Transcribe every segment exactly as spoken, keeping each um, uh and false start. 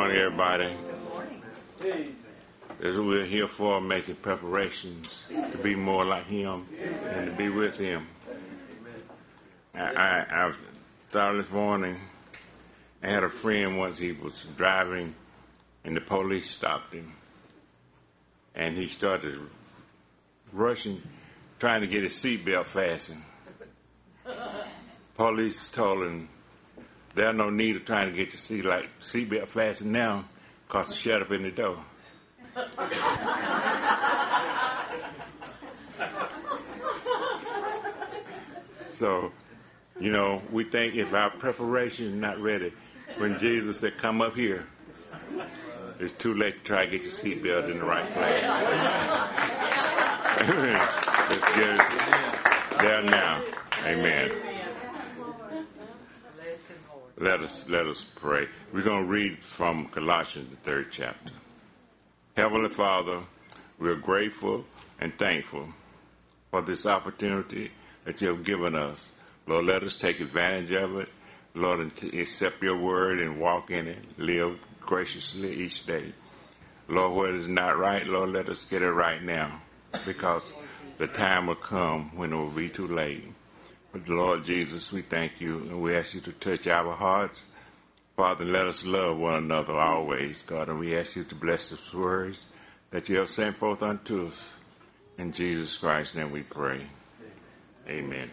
morning, everybody. As we're here for, making preparations to be more like Him and to be with Him. I, I, I thought this morning, I had a friend once, he was driving and the police stopped him. And he started rushing, trying to get his seatbelt fastened. Police told him, there's no need of trying to get your seat like seatbelt fastened now, because shut up in the door. So, you know, we think if our preparation is not ready, when Jesus said, come up here, it's too late to try to get your seatbelt in the right place. Let's get it there now. Amen. Let us let us pray. We're going to read from Colossians, the third chapter. Heavenly Father, we're grateful and thankful for this opportunity that you have given us. Lord, let us take advantage of it. Lord, and accept your word and walk in it. Live graciously each day. Lord, what is not right, Lord, let us get it right now, because the time will come when it will be too late. But Lord Jesus, we thank you, and we ask you to touch our hearts. Father, let us love one another always, God, and we ask you to bless these words that you have sent forth unto us. In Jesus Christ's name we pray. Amen.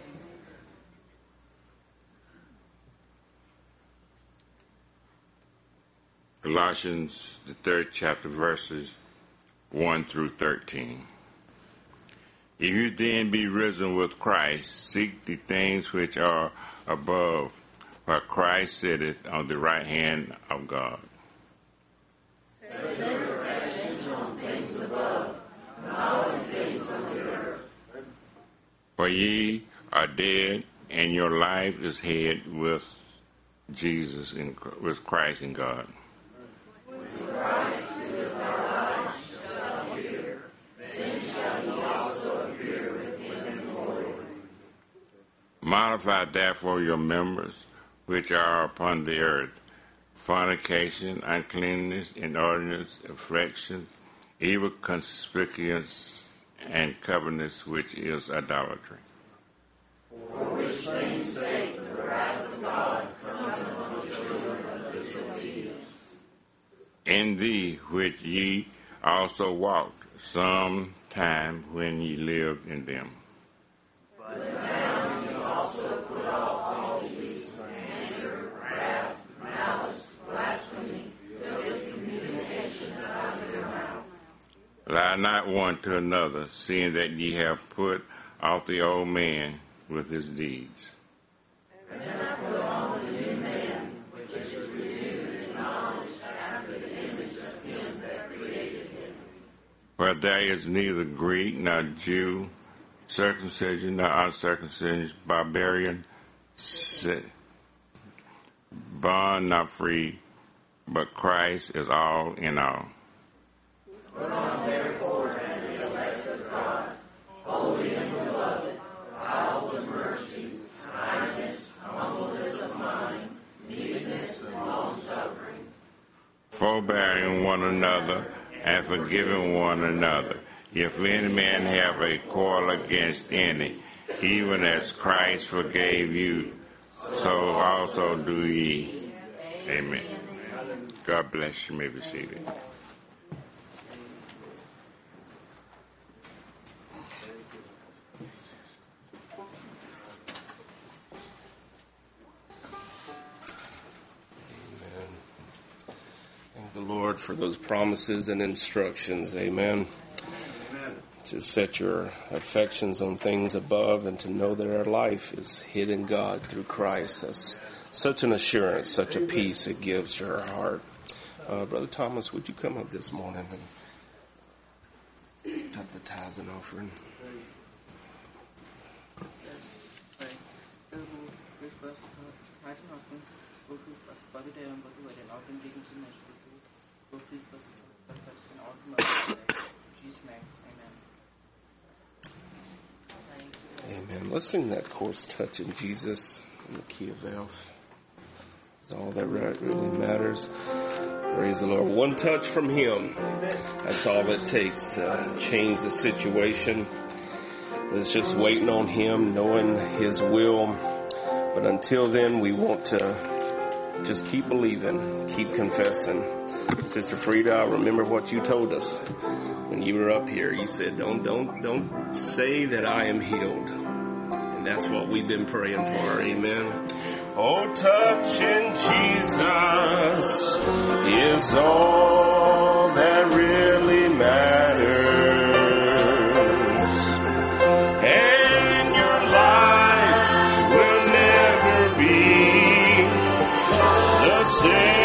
Colossians, the third chapter, verses one through thirteen. If you then be risen with Christ, seek the things which are above, where Christ sitteth on the right hand of God. Set your affections on things above, not on things on the earth. For ye are dead, and your life is hid with Jesus, in, with Christ in God. When Christ, who is our life, shall appear, then shall ye also appear with him in glory. Modify therefore your members which are upon the earth, fornication, uncleanness, inordinance, affection, evil concupiscence, and covetousness, which is idolatry. For which things sake the wrath of God cometh upon the children of disobedience. In thee which ye also walked some time when ye lived in them. But now ye also put off all these, anger, wrath, malice, blasphemy, filthy communication out of your mouth. Lie not one to another, seeing that ye have put off the old man with his deeds. And have put on the new man, which is renewed in knowledge after the image of him that created him. Where there is neither Greek nor Jew, circumcision nor uncircumcision, barbarian, bond nor free, but Christ is all in all. Put on therefore as the elect of God, holy and beloved, bowels of mercy, kindness, humbleness of mind, meekness, and long-suffering. Forbearing one another and forgiving one another. If any man have a quarrel against any, even as Christ forgave you, so also do ye. Amen. God bless you. You may be seated. The Lord for those promises and instructions. Amen. Amen. To set your affections on things above and to know that our life is hid in God through Christ. That's such an assurance, such a peace it gives to our heart. Uh, Brother Thomas, would you come up this morning and tap the tithes and offering? Amen. Let's sing that chorus, Touching Jesus, in the key of F. That's all that really matters. Praise the Lord. One touch from Him. That's all it takes to change the situation. It's just waiting on Him, knowing His will. But until then, we want to just keep believing, keep confessing. Sister Frida, I remember what you told us when you were up here. You said, don't, don't, don't say that I am healed. And that's what we've been praying for. Amen. Oh, touching Jesus is all that really matters. And your life will never be the same.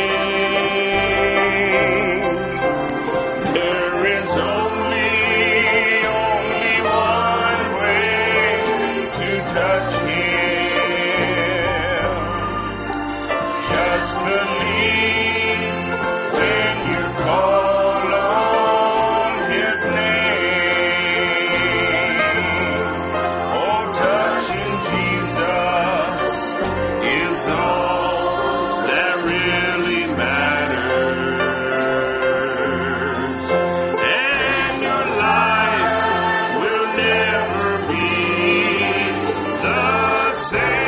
There is only, only one way to touch Him. Just believe when you call on His name. Oh, touching Jesus is all that really matters. And your life will never be the same.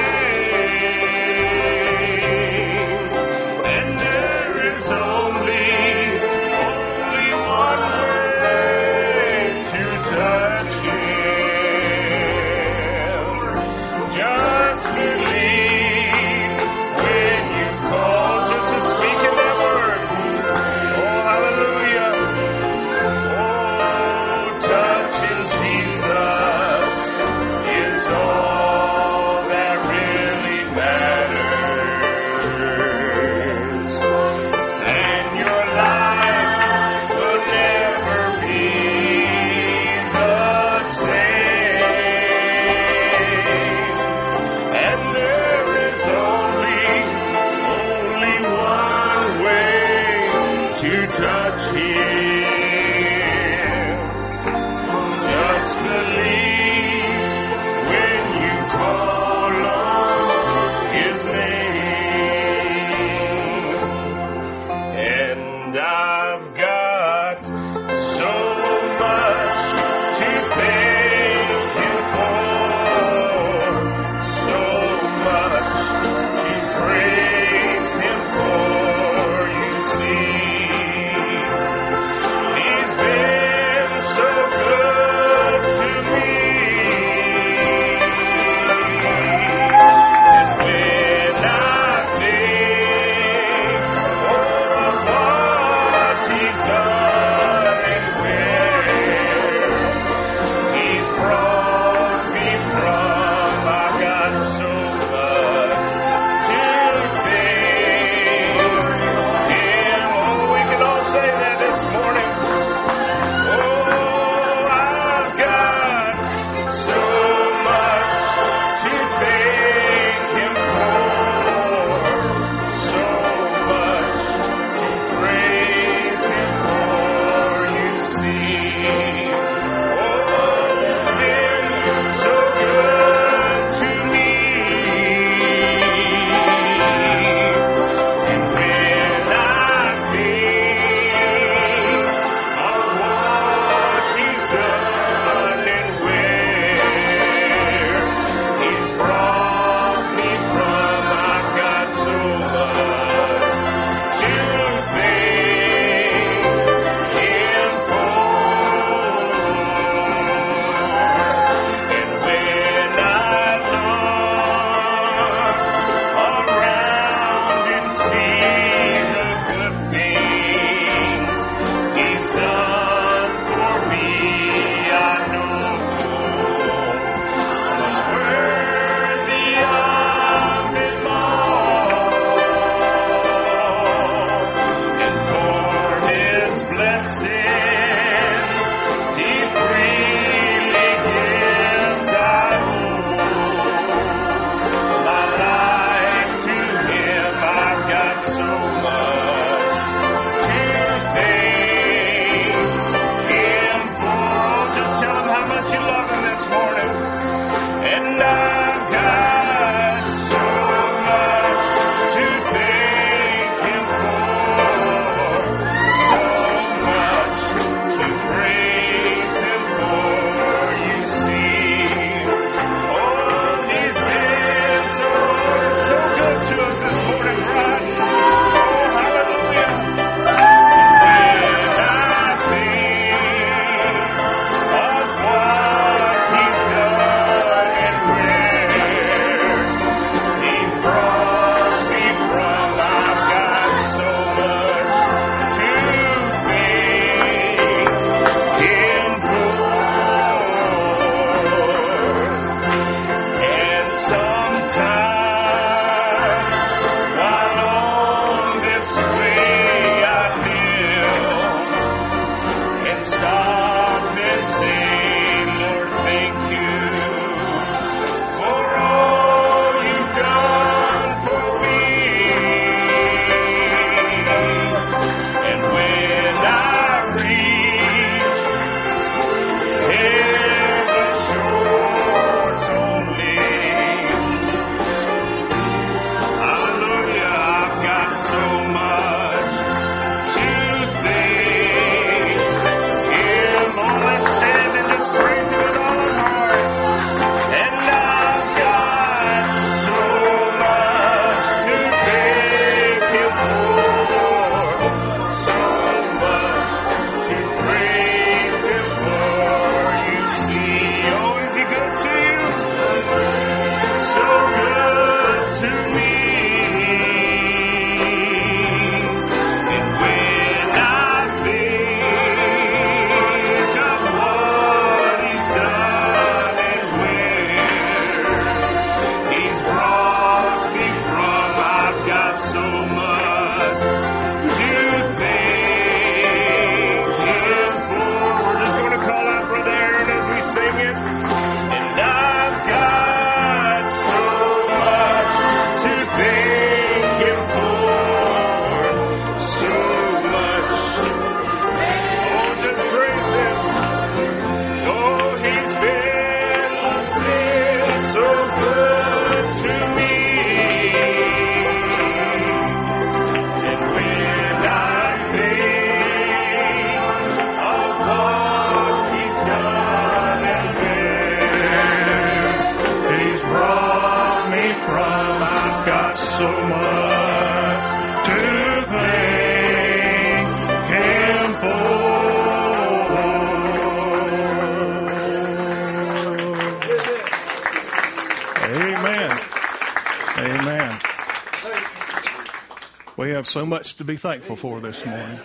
So much to be thankful for this morning.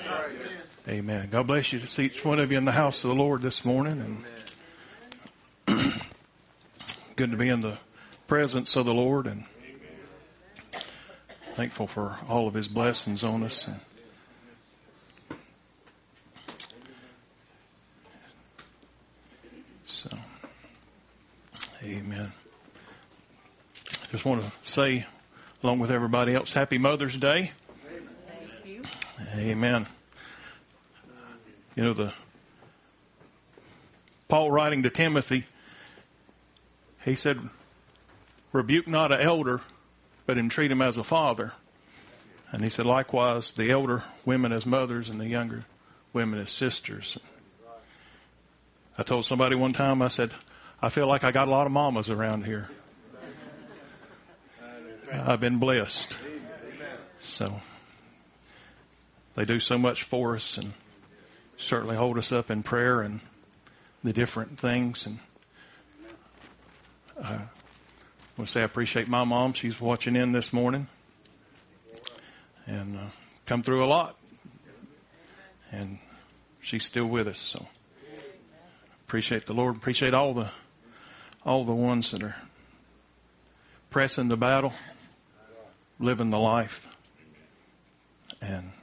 Amen. God bless you to see each one of you in the house of the Lord this morning. And good to be in the presence of the Lord, and thankful for all of his blessings on us. And so, amen. Just want to say, along with everybody else, Happy Mother's Day. Amen. You know, the Paul writing to Timothy, he said, rebuke not an elder, but entreat him as a father. And he said, likewise, the elder women as mothers and the younger women as sisters. I told somebody one time, I said, I feel like I got a lot of mamas around here. I've been blessed. So they do so much for us and certainly hold us up in prayer and the different things. And I want to say I appreciate my mom. She's watching in this morning and uh, come through a lot. And she's still with us. So appreciate the Lord. Appreciate all the all the ones that are pressing the battle, living the life. And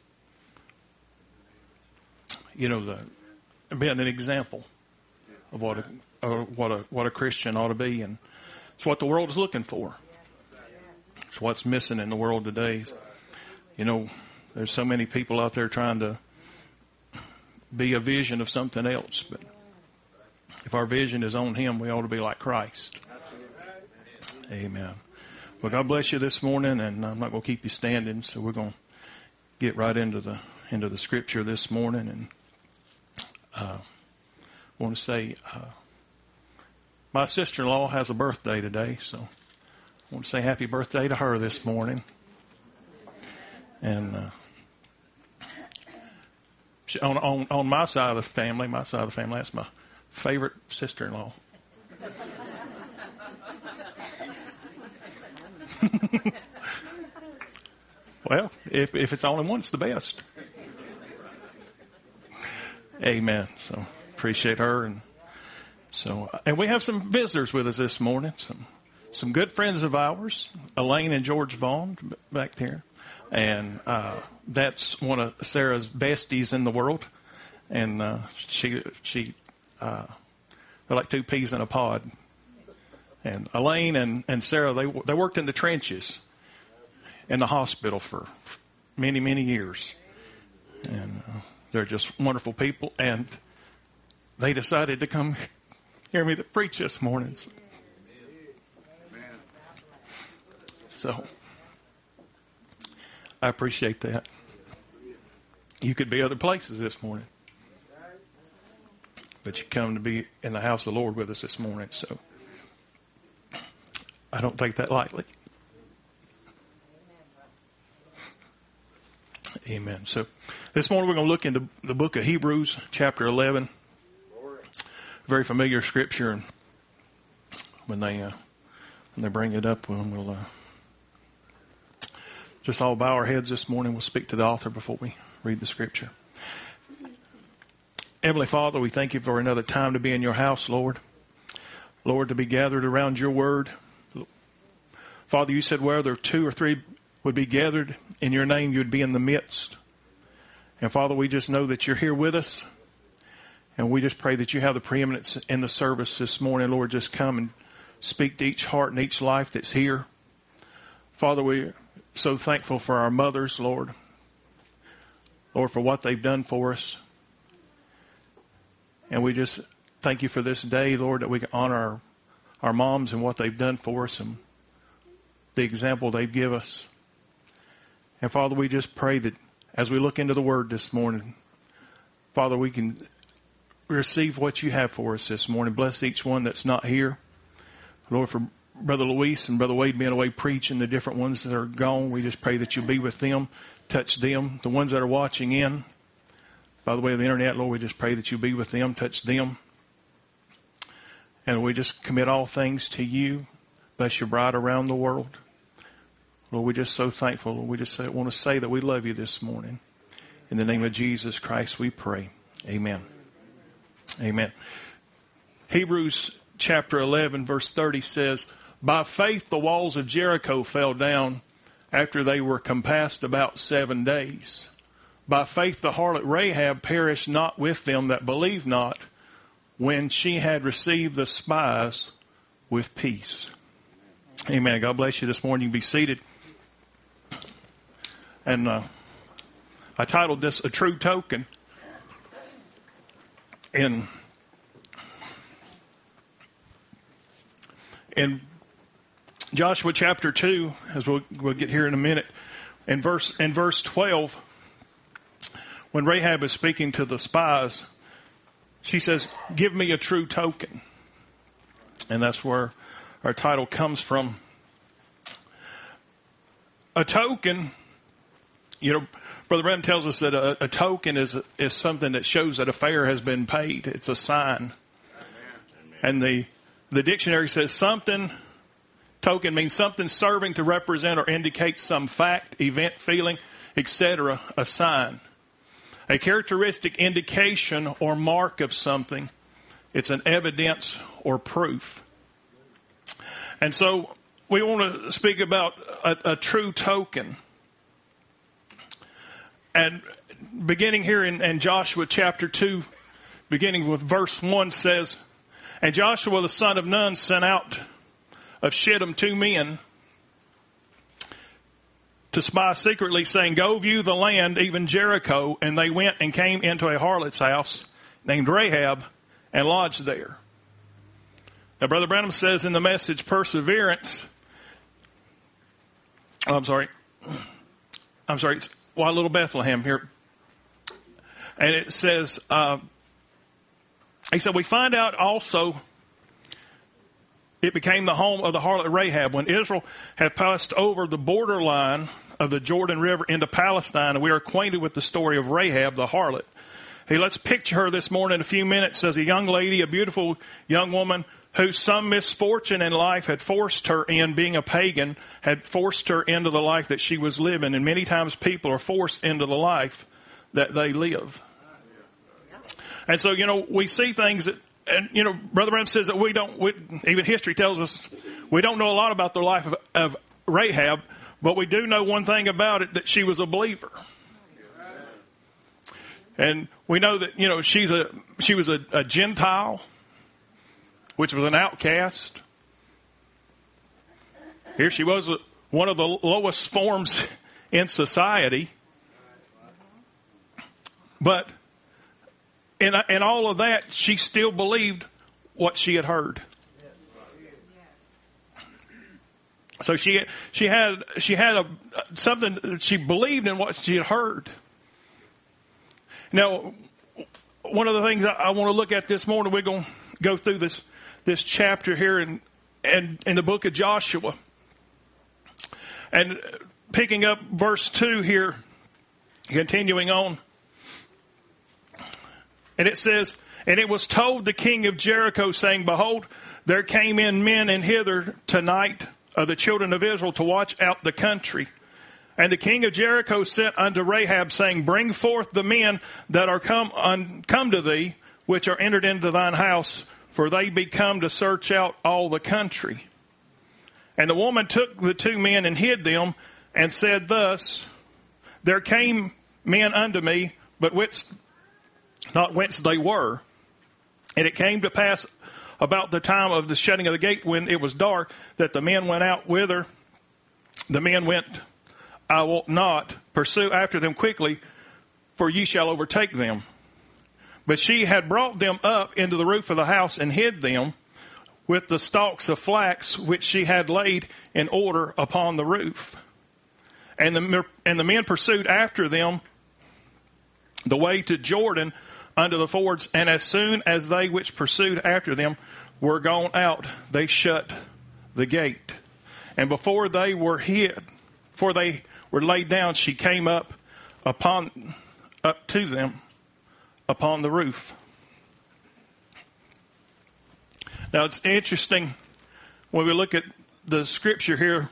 you know, the being an example of what a, uh, what a what a Christian ought to be, and it's what the world is looking for. It's what's missing in the world today. You know, there's so many people out there trying to be a vision of something else, but if our vision is on Him, we ought to be like Christ. Amen. Well, God bless you this morning, and I'm not going to keep you standing, so we're going to get right into the into the Scripture this morning, and uh, I want to say uh, my sister-in-law has a birthday today, so I want to say happy birthday to her this morning. And uh, she, on, on on my side of the family, my side of the family, that's my favorite sister-in-law. Well, if if it's only one, it's the best. Amen. So appreciate her, and so and we have some visitors with us this morning. Some some good friends of ours, Elaine and George Vaughn back there, and uh, that's one of Sarah's besties in the world, and uh, she she uh, they're like two peas in a pod. And Elaine and, and Sarah, they they worked in the trenches in the hospital for many, many years. And uh, they're just wonderful people. And they decided to come hear me preach this morning. So I appreciate that. You could be other places this morning, but you come to be in the house of the Lord with us this morning. So I don't take that lightly. Amen. So this morning we're going to look into the book of Hebrews, chapter eleven. Very familiar scripture, and when they uh, when they bring it up, we'll, we'll uh, just all bow our heads this morning. We'll speak to the author before we read the scripture. Heavenly Father, we thank you for another time to be in your house, Lord. Lord, to be gathered around your word. Father, you said where there two or three would be gathered in your name, you would be in the midst. And Father, we just know that you're here with us. And we just pray that you have the preeminence in the service this morning. Lord, just come and speak to each heart and each life that's here. Father, we're so thankful for our mothers, Lord. Lord, for what they've done for us. And we just thank you for this day, Lord, that we can honor our, our moms and what they've done for us and the example they give us. And Father, we just pray that as we look into the Word this morning, Father, we can receive what you have for us this morning. Bless each one that's not here. Lord, for Brother Luis and Brother Wade being away preaching, the different ones that are gone, we just pray that you'll be with them, touch them. The ones that are watching in, by the way of the internet, Lord, we just pray that you'll be with them, touch them. And we just commit all things to you. Bless your bride around the world. Lord, we're just so thankful. We just say, want to say that we love you this morning. In the name of Jesus Christ, we pray. Amen. Amen. Hebrews chapter eleven, verse thirty says, by faith the walls of Jericho fell down after they were compassed about seven days. By faith the harlot Rahab perished not with them that believed not, when she had received the spies with peace. Amen. God bless you this morning. You can be seated. And uh, I titled this A True Token. In, in Joshua chapter two, as we'll, we'll get here in a minute, in verse, in verse twelve, when Rahab is speaking to the spies, she says, give me a true token. And that's where our title comes from. A token, you know, Brother Branham tells us that a, a token is is something that shows that a fare has been paid. It's a sign. Amen. And the the dictionary says something, token means something serving to represent or indicate some fact, event, feeling, et cetera, a sign. A characteristic indication or mark of something. It's an evidence or proof. And so we want to speak about a, a true token. And beginning here in, in Joshua chapter two, beginning with verse one says, and Joshua the son of Nun sent out of Shittim two men to spy secretly, saying, go view the land, even Jericho. And they went and came into a harlot's house named Rahab and lodged there. Now, Brother Branham says in the message, Perseverance, oh, I'm sorry, I'm sorry, it's Why Little Bethlehem here. And it says, uh, he said, we find out also it became the home of the harlot Rahab when Israel had passed over the borderline of the Jordan River into Palestine, and we are acquainted with the story of Rahab the harlot. Hey, let's picture her this morning in a few minutes as a young lady, a beautiful young woman who some misfortune in life had forced her in, being a pagan, had forced her into the life that she was living. And many times people are forced into the life that they live. And so, you know, we see things that, and, you know, Brother Branham says that we don't, we, even history tells us, we don't know a lot about the life of, of Rahab, but we do know one thing about it, that she was a believer. And we know that, you know, she's a, she was a, a Gentile, which was an outcast. Here she was, one of the lowest forms in society. But in, in all of that, she still believed what she had heard. So she she had she had a something, she believed in what she had heard. Now, one of the things I, I want to look at this morning, we're going to go through this this chapter here in, in, in the book of Joshua. And picking up verse two here, continuing on. And it says, and it was told the king of Jericho, saying, behold, there came in men in hither tonight of the children of Israel to watch out the country. And the king of Jericho sent unto Rahab, saying, bring forth the men that are come un, come to thee, which are entered into thine house, for they be come to search out all the country. And the woman took the two men and hid them, and said thus, there came men unto me, but whence, not whence they were. And it came to pass about the time of the shutting of the gate, when it was dark, that the men went out whither the men went. I will not pursue after them quickly, for ye shall overtake them. But she had brought them up into the roof of the house, and hid them with the stalks of flax which she had laid in order upon the roof. And the, and the men pursued after them the way to Jordan unto the fords, and as soon as they which pursued after them were gone out, they shut the gate. And before they were hid, before they were laid down, she came up upon up to them upon the roof. Now it's interesting when we look at the scripture here.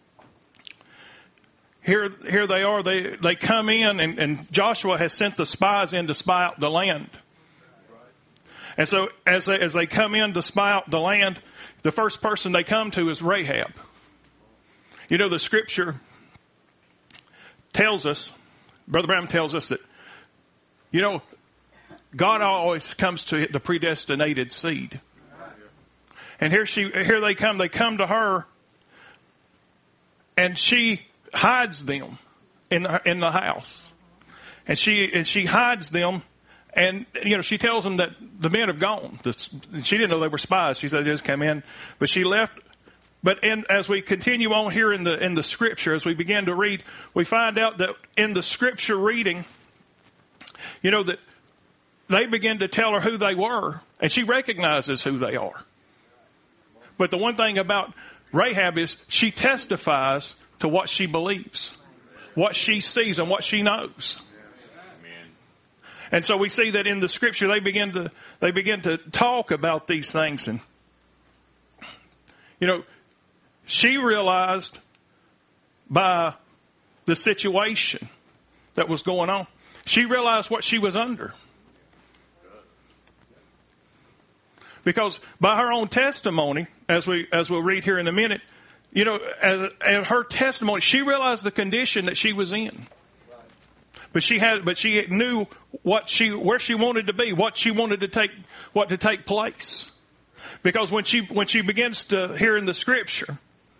Here, here they are. They they come in, and, and Joshua has sent the spies in to spy out the land. And so as they, as they come in to spy out the land, the first person they come to is Rahab. You know, the scripture tells us, Brother Branham tells us that, you know, God always comes to the predestinated seed. And here she, here they come. They come to her, and she hides them in the, in the house, and she and she hides them, and you know she tells them that the men have gone. She didn't know they were spies. She said they just came in, but she left. But in, as we continue on here in the in the scripture, as we begin to read, we find out that in the scripture reading, you know, that they begin to tell her who they were, and she recognizes who they are. But the one thing about Rahab is she testifies to what she believes, what she sees, and what she knows. Amen. And so we see that in the scripture they begin to they begin to talk about these things, and you know, she realized by the situation that was going on, she realized what she was under. Because by her own testimony, as we as we'll read here in a minute, you know, as, as her testimony, she realized the condition that she was in. But she had, but she knew what she, where she wanted to be, what she wanted to take, what to take place. Because when she when she begins to hear in the scripture,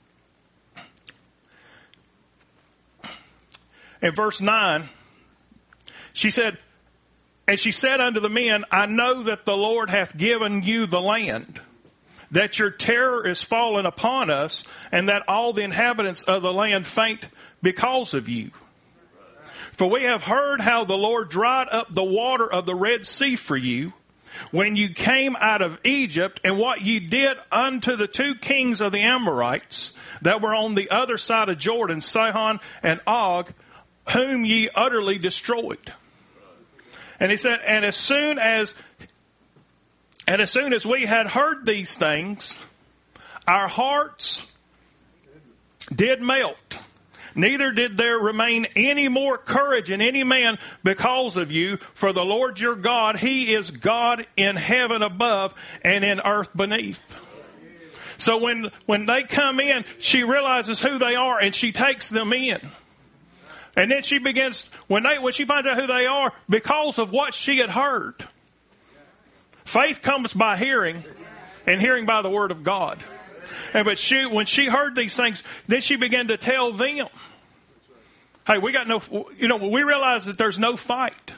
in verse nine, she said, and she said unto the men, I know that the Lord hath given you the land, that your terror is fallen upon us, and that all the inhabitants of the land faint because of you. For we have heard how the Lord dried up the water of the Red Sea for you, when you came out of Egypt, and what ye did unto the two kings of the Amorites that were on the other side of Jordan, Sihon and Og, whom ye utterly destroyed. And he said, and as soon as And as soon as we had heard these things, our hearts did melt. Neither did there remain any more courage in any man because of you. For the Lord your God, He is God in heaven above and in earth beneath. So when, when they come in, she realizes who they are and she takes them in. And then she begins, when they when she finds out who they are, because of what she had heard. Faith comes by hearing, and hearing by the word of God. And but she, when she heard these things, then she began to tell them, hey, we got no, you know, we realize that there's no fight.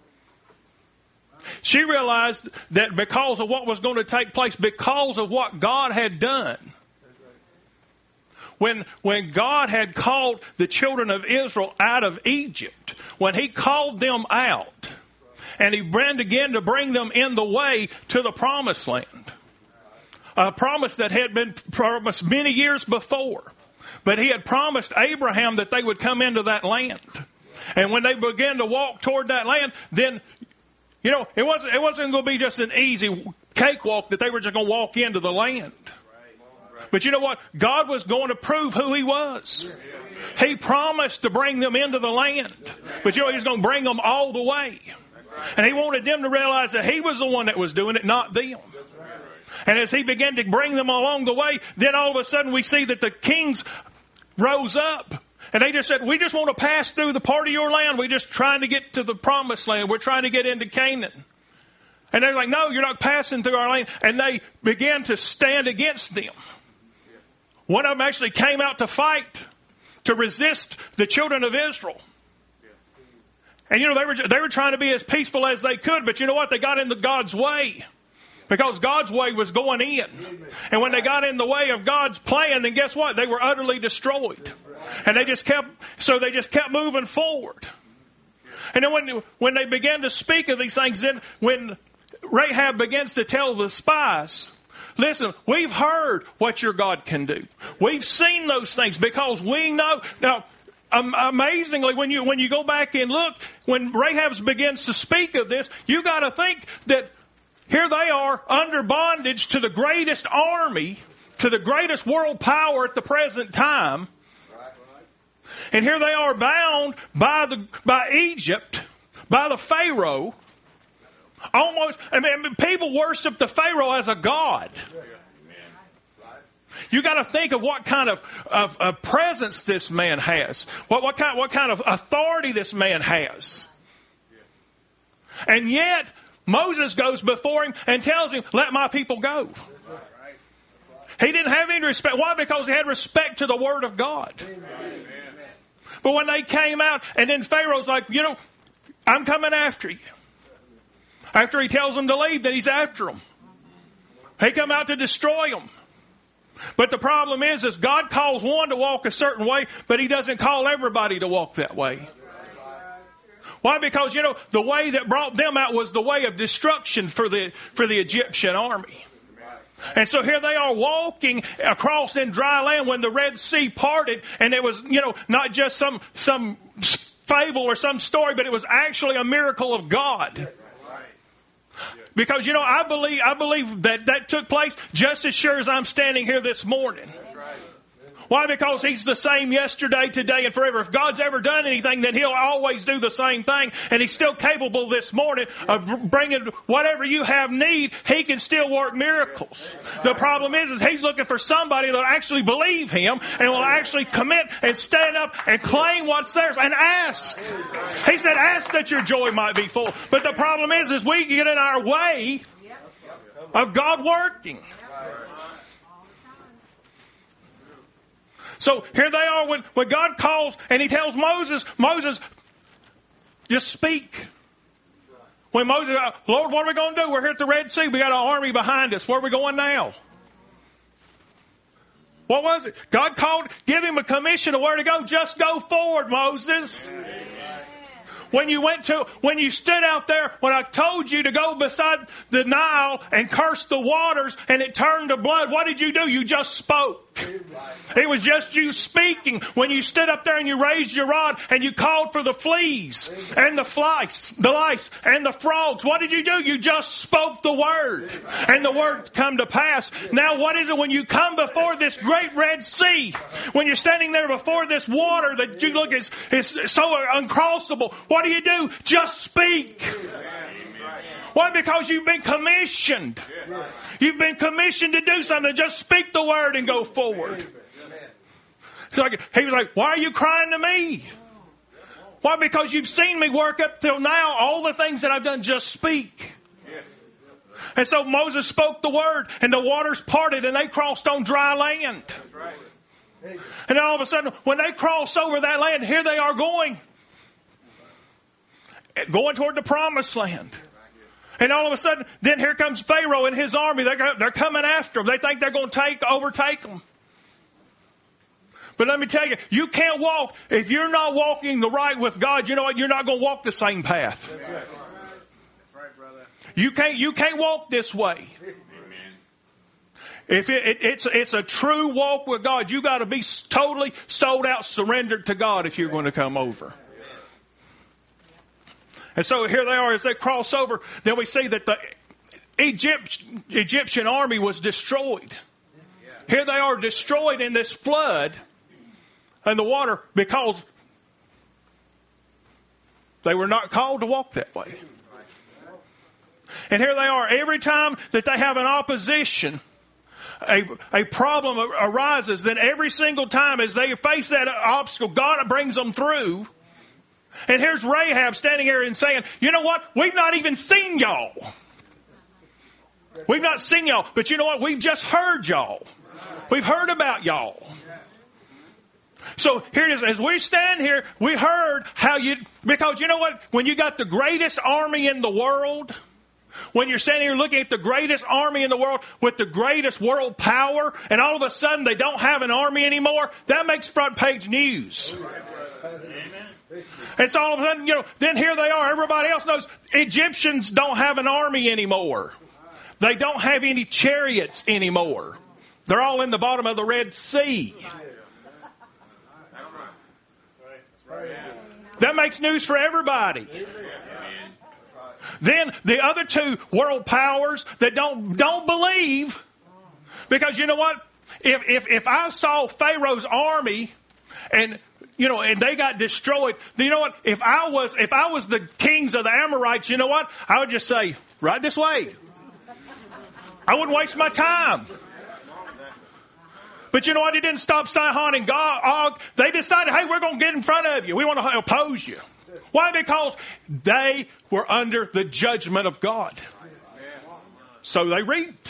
She realized that because of what was going to take place, because of what God had done, when, when God had called the children of Israel out of Egypt, when He called them out, and He began again to bring them in the way to the promised land. A promise that had been promised many years before. But He had promised Abraham that they would come into that land. And when they began to walk toward that land, then, you know, it wasn't, it wasn't going to be just an easy cakewalk that they were just going to walk into the land. But you know what? God was going to prove who He was. He promised to bring them into the land. But you know, He was going to bring them all the way. And He wanted them to realize that He was the one that was doing it, not them. And as He began to bring them along the way, then all of a sudden we see that the kings rose up. And they just said, we just want to pass through the part of your land. We're just trying to get to the promised land. We're trying to get into Canaan. And they're like, no, you're not passing through our land. And they began to stand against them. One of them actually came out to fight, to resist the children of Israel. And you know, they were they were trying to be as peaceful as they could, but you know what? They got into God's way. Because God's way was going in. And when they got in the way of God's plan, then guess what? They were utterly destroyed. And they just kept, so they just kept moving forward. And then when, when they began to speak of these things, then when Rahab begins to tell the spies, listen, we've heard what your God can do. We've seen those things because we know. Now, um, amazingly, when you when you go back and look, when Rahab begins to speak of this, you got to think that here they are under bondage to the greatest army, to the greatest world power at the present time. And here they are bound by the by Egypt, by the Pharaoh. Almost, I mean, people worship the Pharaoh as a god. You got to think of what kind of, of, of presence this man has. What, what kind what kind of authority this man has. And yet, Moses goes before him and tells him, let my people go. He didn't have any respect. Why? Because he had respect to the Word of God. But when they came out, and then Pharaoh's like, you know, I'm coming after you. After he tells them to leave, then he's after them. He come out to destroy them. But the problem is, is God calls one to walk a certain way, but He doesn't call everybody to walk that way. Why? Because, you know, the way that brought them out was the way of destruction for the for the Egyptian army. And so here they are walking across in dry land when the Red Sea parted, and it was, you know, not just some some fable or some story, but it was actually a miracle of God. Because, you know, I believe I believe that that took place just as sure as I'm standing here this morning. Why? Because He's the same yesterday, today, and forever. If God's ever done anything, then He'll always do the same thing. And He's still capable this morning of bringing whatever you have need. He can still work miracles. The problem is, is He's looking for somebody that will actually believe Him and will actually commit and stand up and claim what's theirs and ask. He said, ask that your joy might be full. But the problem is, is we get in our way of God working. So here they are when, when God calls and He tells Moses, Moses, just speak. When Moses, Lord, what are we going to do? We're here at the Red Sea. We got an army behind us. Where are we going now? What was it? God called, give him a commission of where to go. Just go forward, Moses. When you went to, when you stood out there, when I told you to go beside the Nile and curse the waters and it turned to blood, what did you do? You just spoke. It was just you speaking when you stood up there and you raised your rod and you called for the fleas and the flies, the lice and the frogs. What did you do? You just spoke the word, and the word come to pass. Now what is it when you come before this great Red Sea, when you're standing there before this water that you look is, is so uncrossable? What do you do? Just speak. Why? Because you've been commissioned. You've been commissioned to do something. Just speak the word and go forward. Like, he was like, why are you crying to me? Why? Because you've seen me work up till now. All the things that I've done, just speak. And so Moses spoke the word, and the waters parted, and they crossed on dry land. And then all of a sudden, when they cross over that land, here they are going. Going toward the promised land. And all of a sudden, then here comes Pharaoh and his army. They're, they're coming after them. They think they're going to take, overtake them. But let me tell you, you can't walk. If you're not walking the right with God, you know what? You're not going to walk the same path. That's right, brother. You can't, you can't walk this way. If it, it, it's, it's a true walk with God, you got to be totally sold out, surrendered to God if you're going to come over. And so here they are as they cross over. Then we see that the Egypt, Egyptian army was destroyed. Here they are destroyed in this flood and the water because they were not called to walk that way. And here they are. Every time that they have an opposition, a, a problem arises, then every single time as they face that obstacle, God brings them through. And here's Rahab standing here and saying, you know what? We've not even seen y'all. We've not seen y'all. But you know what? We've just heard y'all. We've heard about y'all. So here it is. As we stand here, we heard how you, because you know what? When you got the greatest army in the world, when you're standing here looking at the greatest army in the world with the greatest world power, and all of a sudden they don't have an army anymore, that makes front page news. And so all of a sudden, you know, then here they are. Everybody else knows Egyptians don't have an army anymore. They don't have any chariots anymore. They're all in the bottom of the Red Sea. That makes news for everybody. Then the other two world powers that don't don't believe, because you know what? If if if I saw Pharaoh's army and you know, and they got destroyed. You know what? If I was, if I was the kings of the Amorites, you know what? I would just say, right this way. I wouldn't waste my time. But you know what? It didn't stop Sihon and Og. They decided, hey, we're going to get in front of you. We want to oppose you. Why? Because they were under the judgment of God. So they reaped.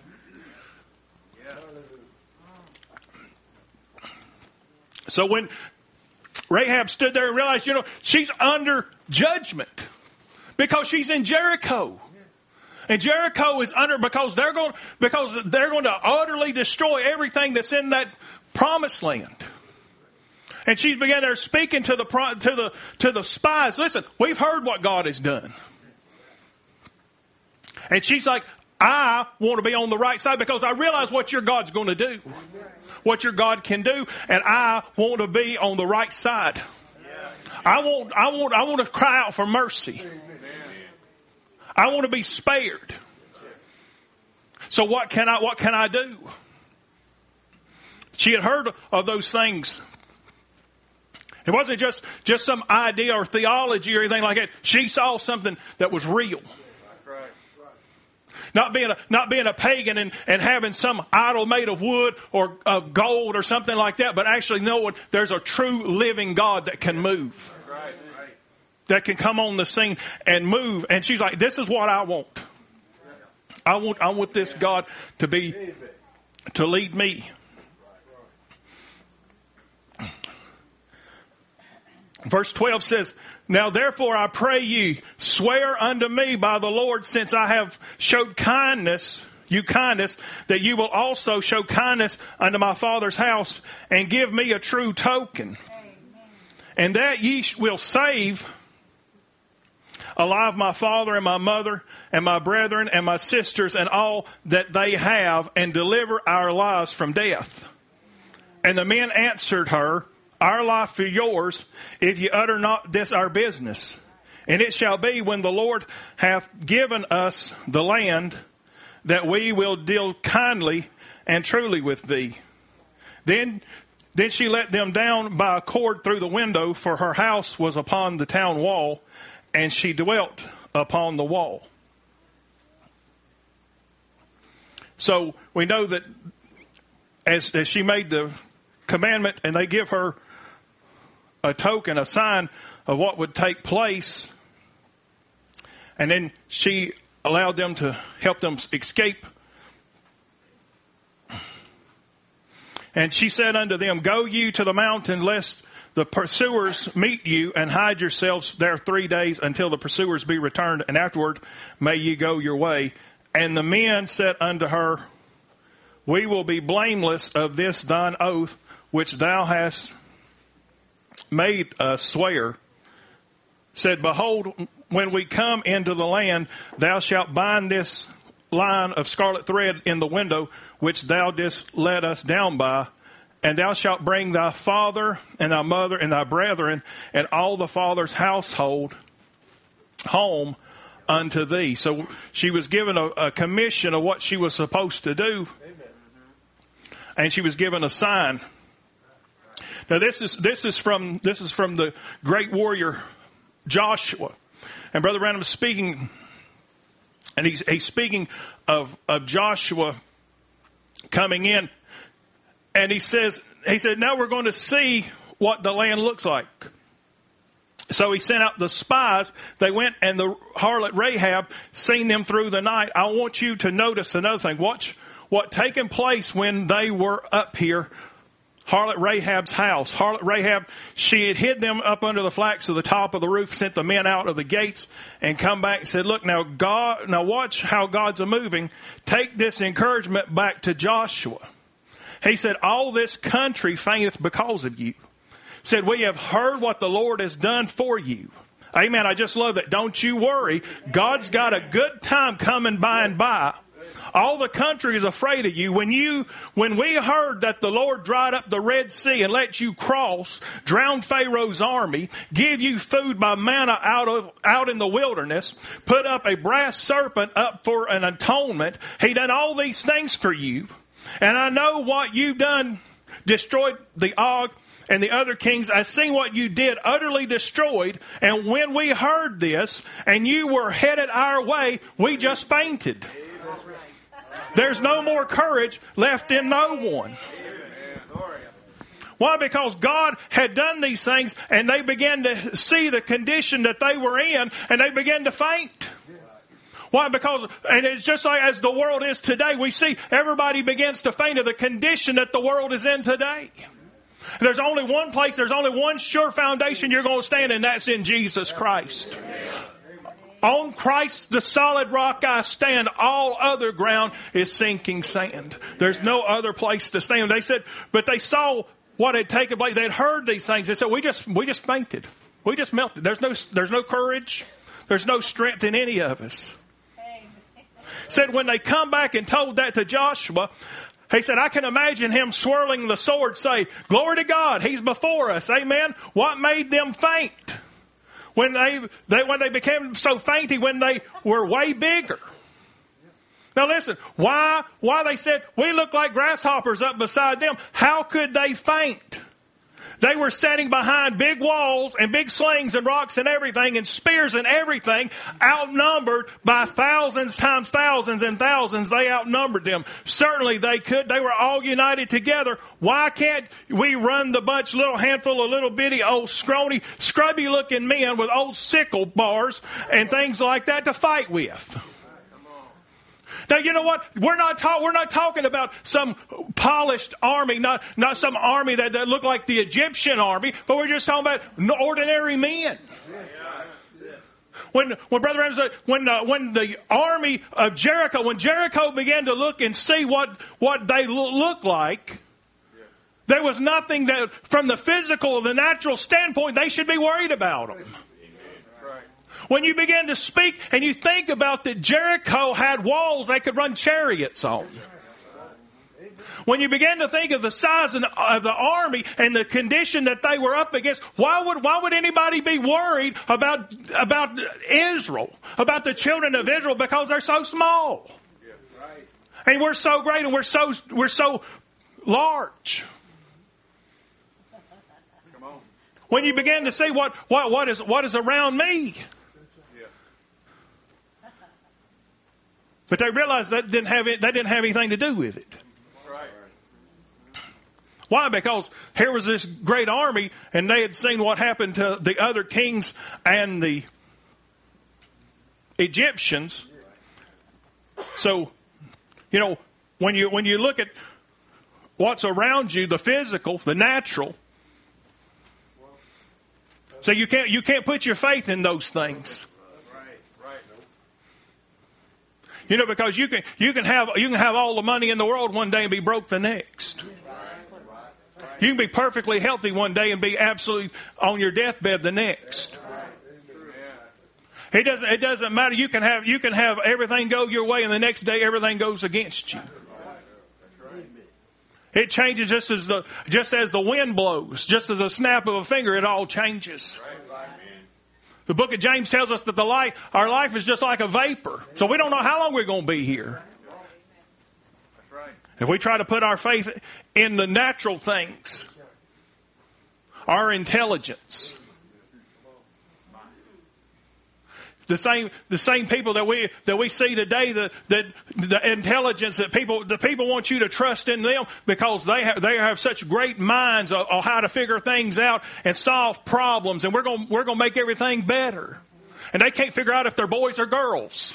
So when Rahab stood there and realized, you know, she's under judgment because she's in Jericho. And Jericho is under, because they're going, because they're going to utterly destroy everything that's in that promised land. And she began there speaking to the, to the, to the spies. Listen, we've heard what God has done. And she's like, I want to be on the right side because I realize what your God's going to do. What your God can do, and I want to be on the right side. I want, I want, I want to cry out for mercy. I want to be spared. So what can I, what can I do? She had heard of those things. It wasn't just, just some idea or theology or anything like that. She saw something that was real. Not being a, not being a pagan and, and having some idol made of wood or of gold or something like that, but actually knowing there's a true living God that can move. Right. That can come on the scene and move. And she's like, this is what I want. I want I want this God to be, to lead me. Verse twelve says, now therefore I pray you, swear unto me by the Lord, since I have showed kindness, you kindness, that you will also show kindness unto my father's house, and give me a true token. Amen. And that ye will save alive my father and my mother and my brethren and my sisters and all that they have, and deliver our lives from death. And the men answered her, our life for yours, if you utter not this our business. And it shall be, when the Lord hath given us the land, that we will deal kindly and truly with thee. Then, then she let them down by a cord through the window, for her house was upon the town wall, and she dwelt upon the wall. So we know that as, as she made the commandment, and they give her a token, a sign of what would take place, and then she allowed them to help them escape. And she said unto them, go you to the mountain, lest the pursuers meet you, and hide yourselves there three days until the pursuers be returned, and afterward may ye go your way. And the men said unto her, we will be blameless of this thine oath, which thou hast made us swear. Said, behold, when we come into the land, thou shalt bind this line of scarlet thread in the window, which thou didst let us down by, and thou shalt bring thy father and thy mother and thy brethren and all the father's household home unto thee. So she was given a, a commission of what she was supposed to do. And she was given a sign. Now this is this is from this is from the great warrior Joshua. And Brother Branham is speaking, and he's he's speaking of, of Joshua coming in, and he says he said, now we're going to see what the land looks like. So he sent out the spies. They went, and the harlot Rahab seen them through the night. I want you to notice another thing. Watch what taken place when they were up here. Harlot Rahab's house. Harlot Rahab, she had hid them up under the flax of the top of the roof, sent the men out of the gates, and come back and said, look, now God, now watch how God's a moving. Take this encouragement back to Joshua. He said, all this country fainteth because of you. Said, we have heard what the Lord has done for you. Amen. I just love that. Don't you worry. God's got a good time coming by and by. All the country is afraid of you. When you, when we heard that the Lord dried up the Red Sea and let you cross, drown Pharaoh's army, give you food by manna out of, out in the wilderness, put up a brass serpent up for an atonement. He done all these things for you. And I know what you've done, destroyed the Og and the other kings. I seen what you did, utterly destroyed. And when we heard this and you were headed our way, we just fainted. There's no more courage left in no one. Why? Because God had done these things, and they began to see the condition that they were in, and they began to faint. Why? Because, and it's just like as the world is today, we see everybody begins to faint of the condition that the world is in today. There's only one place, there's only one sure foundation you're going to stand in, and that's in Jesus Christ. On Christ, the solid rock I stand. All other ground is sinking sand. There's no other place to stand. They said, but they saw what had taken place. They had heard these things. They said, we just, we just fainted. We just melted. There's no, there's no courage. There's no strength in any of us. Said when they come back and told that to Joshua, he said, I can imagine him swirling the sword, say, glory to God, he's before us. Amen. What made them faint? When they, they when they became so fainty, when they were way bigger. Now listen, why why they said, we look like grasshoppers up beside them. How could they faint? They were standing behind big walls and big slings and rocks and everything and spears and everything, outnumbered by thousands times thousands and thousands. They outnumbered them. Certainly they could. They were all united together. Why can't we run the bunch, little handful of little bitty old scrawny, scrubby looking men with old sickle bars and things like that to fight with? Now, you know what? We're not ta- we're not talking about some polished army, not not some army that, that looked like the Egyptian army, but we're just talking about ordinary men. When when Brother Ram said, when uh, when the army of Jericho, when Jericho began to look and see what what they lo- look like, there was nothing that, from the physical or the natural standpoint, they should be worried about them. When you begin to speak and you think about that Jericho had walls they could run chariots on. when you begin to think of the size of the, of the army and the condition that they were up against, why would why would anybody be worried about about Israel, about the children of Israel, because they're so small, and we're so great, and we're so we're so large. When you begin to see what what what is what is around me. But they realized that didn't have it, that didn't have anything to do with it. Right. Why? Because here was this great army, and they had seen what happened to the other kings and the Egyptians. So, you know, when you when you look at what's around you, the physical, the natural, so you can't you can't put your faith in those things. You know, because you can you can have you can have all the money in the world one day and be broke the next. You can be perfectly healthy one day and be absolutely on your deathbed the next. It doesn't it doesn't matter. You can have you can have everything go your way, and the next day everything goes against you. It changes just as the just as the wind blows, just as a snap of a finger. It all changes. The book of James tells us that the life, our life is just like a vapor. So we don't know how long we're going to be here. That's right. If we try to put our faith in the natural things, our intelligence, the same the same people that we that we see today, the the, the intelligence that people the people want you to trust in them because they have they have such great minds on, on how to figure things out and solve problems, and we're going we're going to make everything better. And they can't figure out if they're boys or girls.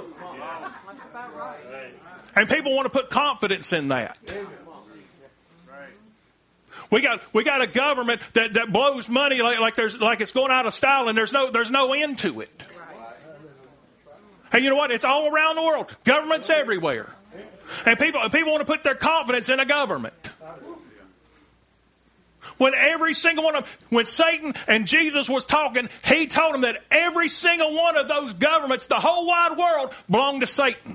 And people want to put confidence in that. We got we got a government that, that blows money like, like there's like it's going out of style, and there's no there's no end to it. Hey, you know what? It's all around the world. Governments everywhere. And people people want to put their confidence in a government. When every single one of them, when Satan and Jesus was talking, he told them that every single one of those governments, the whole wide world, belonged to Satan.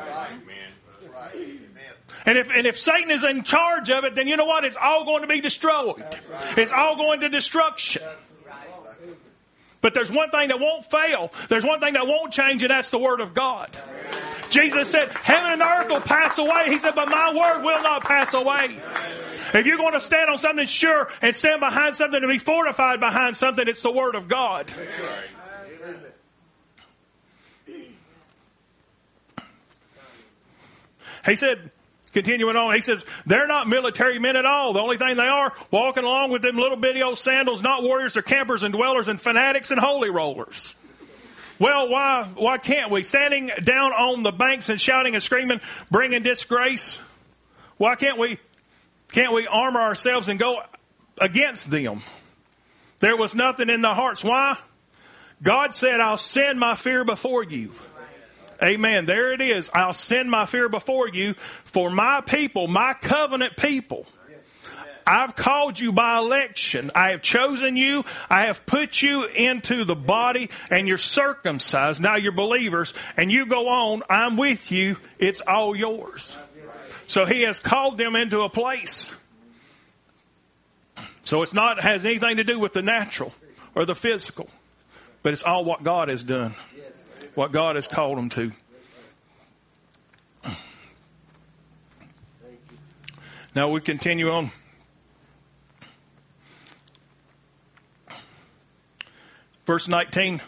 And if and if Satan is in charge of it, then you know what? It's all going to be destroyed. It's all going to destruction. But there's one thing that won't fail. There's one thing that won't change, and that's the Word of God. Jesus said, heaven and earth will pass away. He said, but my Word will not pass away. If you're going to stand on something sure and stand behind something to be fortified behind something, it's the Word of God. He said, continuing on, he says, they're not military men at all. The only thing they are, walking along with them little bitty old sandals, not warriors or campers and dwellers and fanatics and holy rollers. Well, why why can't we? Standing down on the banks and shouting and screaming, bringing disgrace. Why can't we, can't we armor ourselves and go against them? There was nothing in the hearts. Why? God said, I'll send my fear before you. Amen. There it is. I'll send my fear before you for my people, my covenant people. I've called you by election. I have chosen you. I have put you into the body, and you're circumcised. Now you're believers, and you go on. I'm with you. It's all yours. So he has called them into a place. So it's not has anything to do with the natural or the physical, but it's all what God has done. What God has called them to. Now we continue on. Verse nineteen.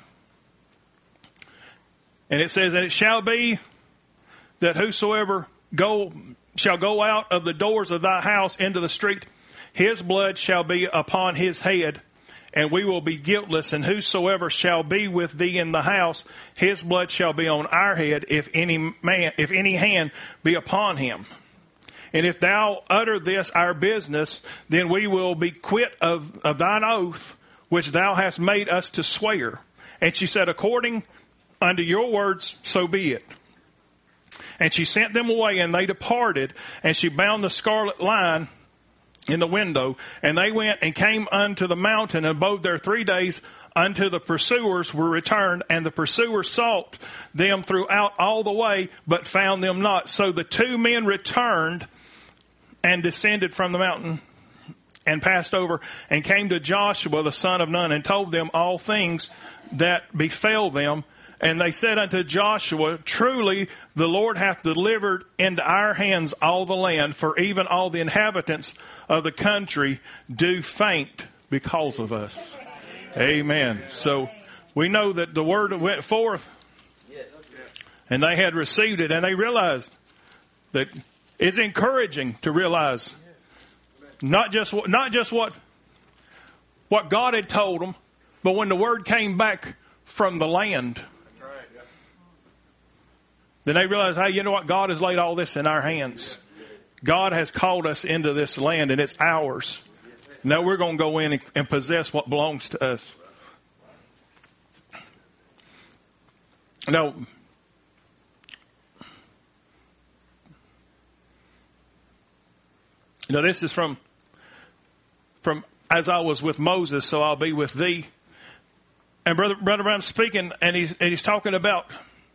And it says, and it shall be that whosoever go shall go out of the doors of thy house into the street, his blood shall be upon his head. And we will be guiltless, and whosoever shall be with thee in the house, his blood shall be on our head, if any man, if any hand be upon him. And if thou utter this our business, then we will be quit of, of thine oath, which thou hast made us to swear. And she said, according unto your words, so be it. And she sent them away, and they departed, and she bound the scarlet line in the window, and they went and came unto the mountain and abode there three days until the pursuers were returned, and the pursuers sought them throughout all the way, but found them not. So the two men returned and descended from the mountain and passed over and came to Joshua the son of Nun and told them all things that befell them. And they said unto Joshua, truly the Lord hath delivered into our hands all the land, for even all the inhabitants of the country do faint because of us. Amen. So we know that the word went forth and they had received it, and they realized that it's encouraging to realize not just what, not just what, what God had told them, but when the word came back from the land, then they realized, hey, you know what? God has laid all this in our hands. God has called us into this land, and it's ours. Now we're going to go in and possess what belongs to us. Now, now this is from, from as I was with Moses, so I'll be with thee. And Brother, Brother Brown's speaking, and he's, and he's talking about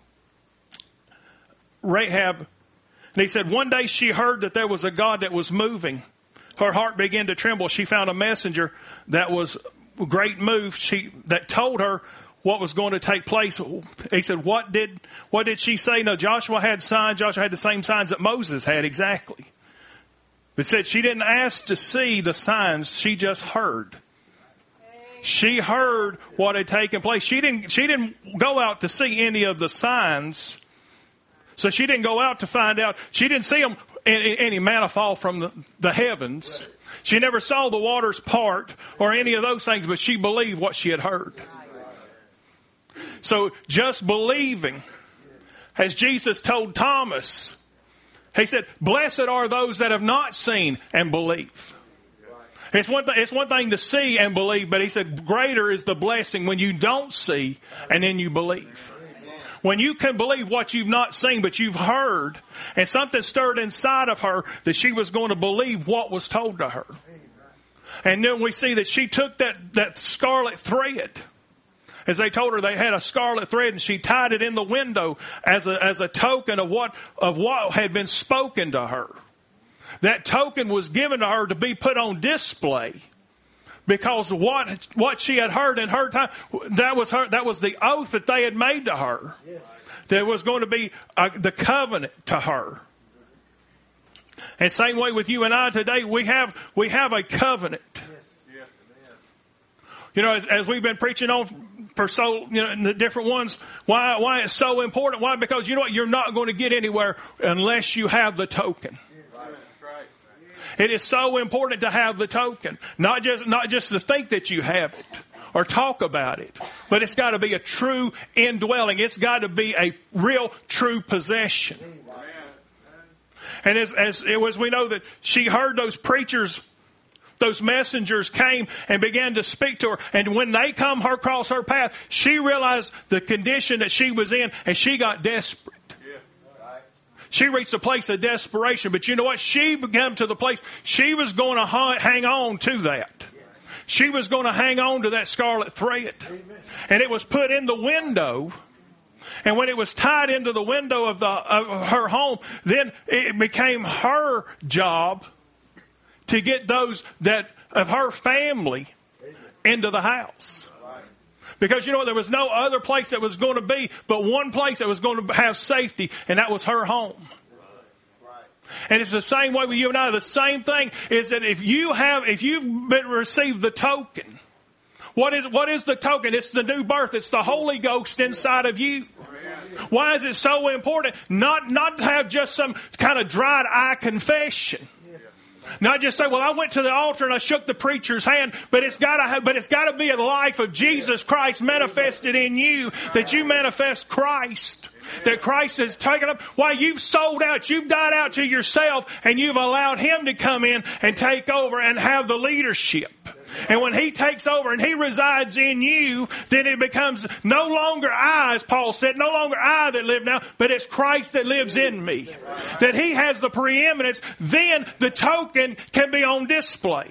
Rahab, and he said, one day she heard that there was a God that was moving. Her heart began to tremble. She found a messenger that was great moved. She that told her what was going to take place. He said, what did what did she say? No, Joshua had signs. Joshua had the same signs that Moses had exactly. It said she didn't ask to see the signs. She just heard. She heard what had taken place. She didn't she didn't go out to see any of the signs. So she didn't go out to find out. She didn't see them, any manna fall from the, the heavens. She never saw the waters part or any of those things, but she believed what she had heard. So just believing, as Jesus told Thomas, he said, blessed are those that have not seen and believe. It's one, th- it's one thing to see and believe, but he said greater is the blessing when you don't see and then you believe. When you can believe what you've not seen, but you've heard, and something stirred inside of her that she was going to believe what was told to her. And then we see that she took that, that scarlet thread. As they told her, they had a scarlet thread, and she tied it in the window as a, as a token of what, of what had been spoken to her. That token was given to her to be put on display. Because what what she had heard in her time, that was her. That was the oath that they had made to her. Yes. That was going to be uh, the covenant to her. And same way with you and I today, we have we have a covenant. Yes. Yes. You know, as, as we've been preaching on for so you know the different ones, why why it's so important? Why? Because you know what, you're not going to get anywhere unless you have the token. It is so important to have the token. Not just not just to think that you have it or talk about it. But it's got to be a true indwelling. It's got to be a real, true possession. And as, as, as we know that she heard those preachers, those messengers came and began to speak to her. And when they come across her path, she realized the condition that she was in, and she got desperate. She reached a place of desperation. But you know what? She came to the place, she was going to hang on to that. She was going to hang on to that scarlet thread. And it was put in the window. And when it was tied into the window of, the, of her home, then it became her job to get those that of her family into the house. Because, you know, there was no other place that was going to be but one place that was going to have safety, and that was her home. And it's the same way with you and I. The same thing is that if you have, if you've been received the token, what is what is the token? It's the new birth. It's the Holy Ghost inside of you. Why is it so important? Not not to have just some kind of dried eye confession. Not just say, well, I went to the altar and I shook the preacher's hand, but it's got to have, but it's got to be a life of Jesus Christ manifested in you, that you manifest Christ, that Christ has taken up. Why, you've sold out, you've died out to yourself, and you've allowed Him to come in and take over and have the leadership. And when He takes over and He resides in you, then it becomes no longer I, as Paul said, no longer I that live now, but it's Christ that lives in me. That He has the preeminence, then the token can be on display.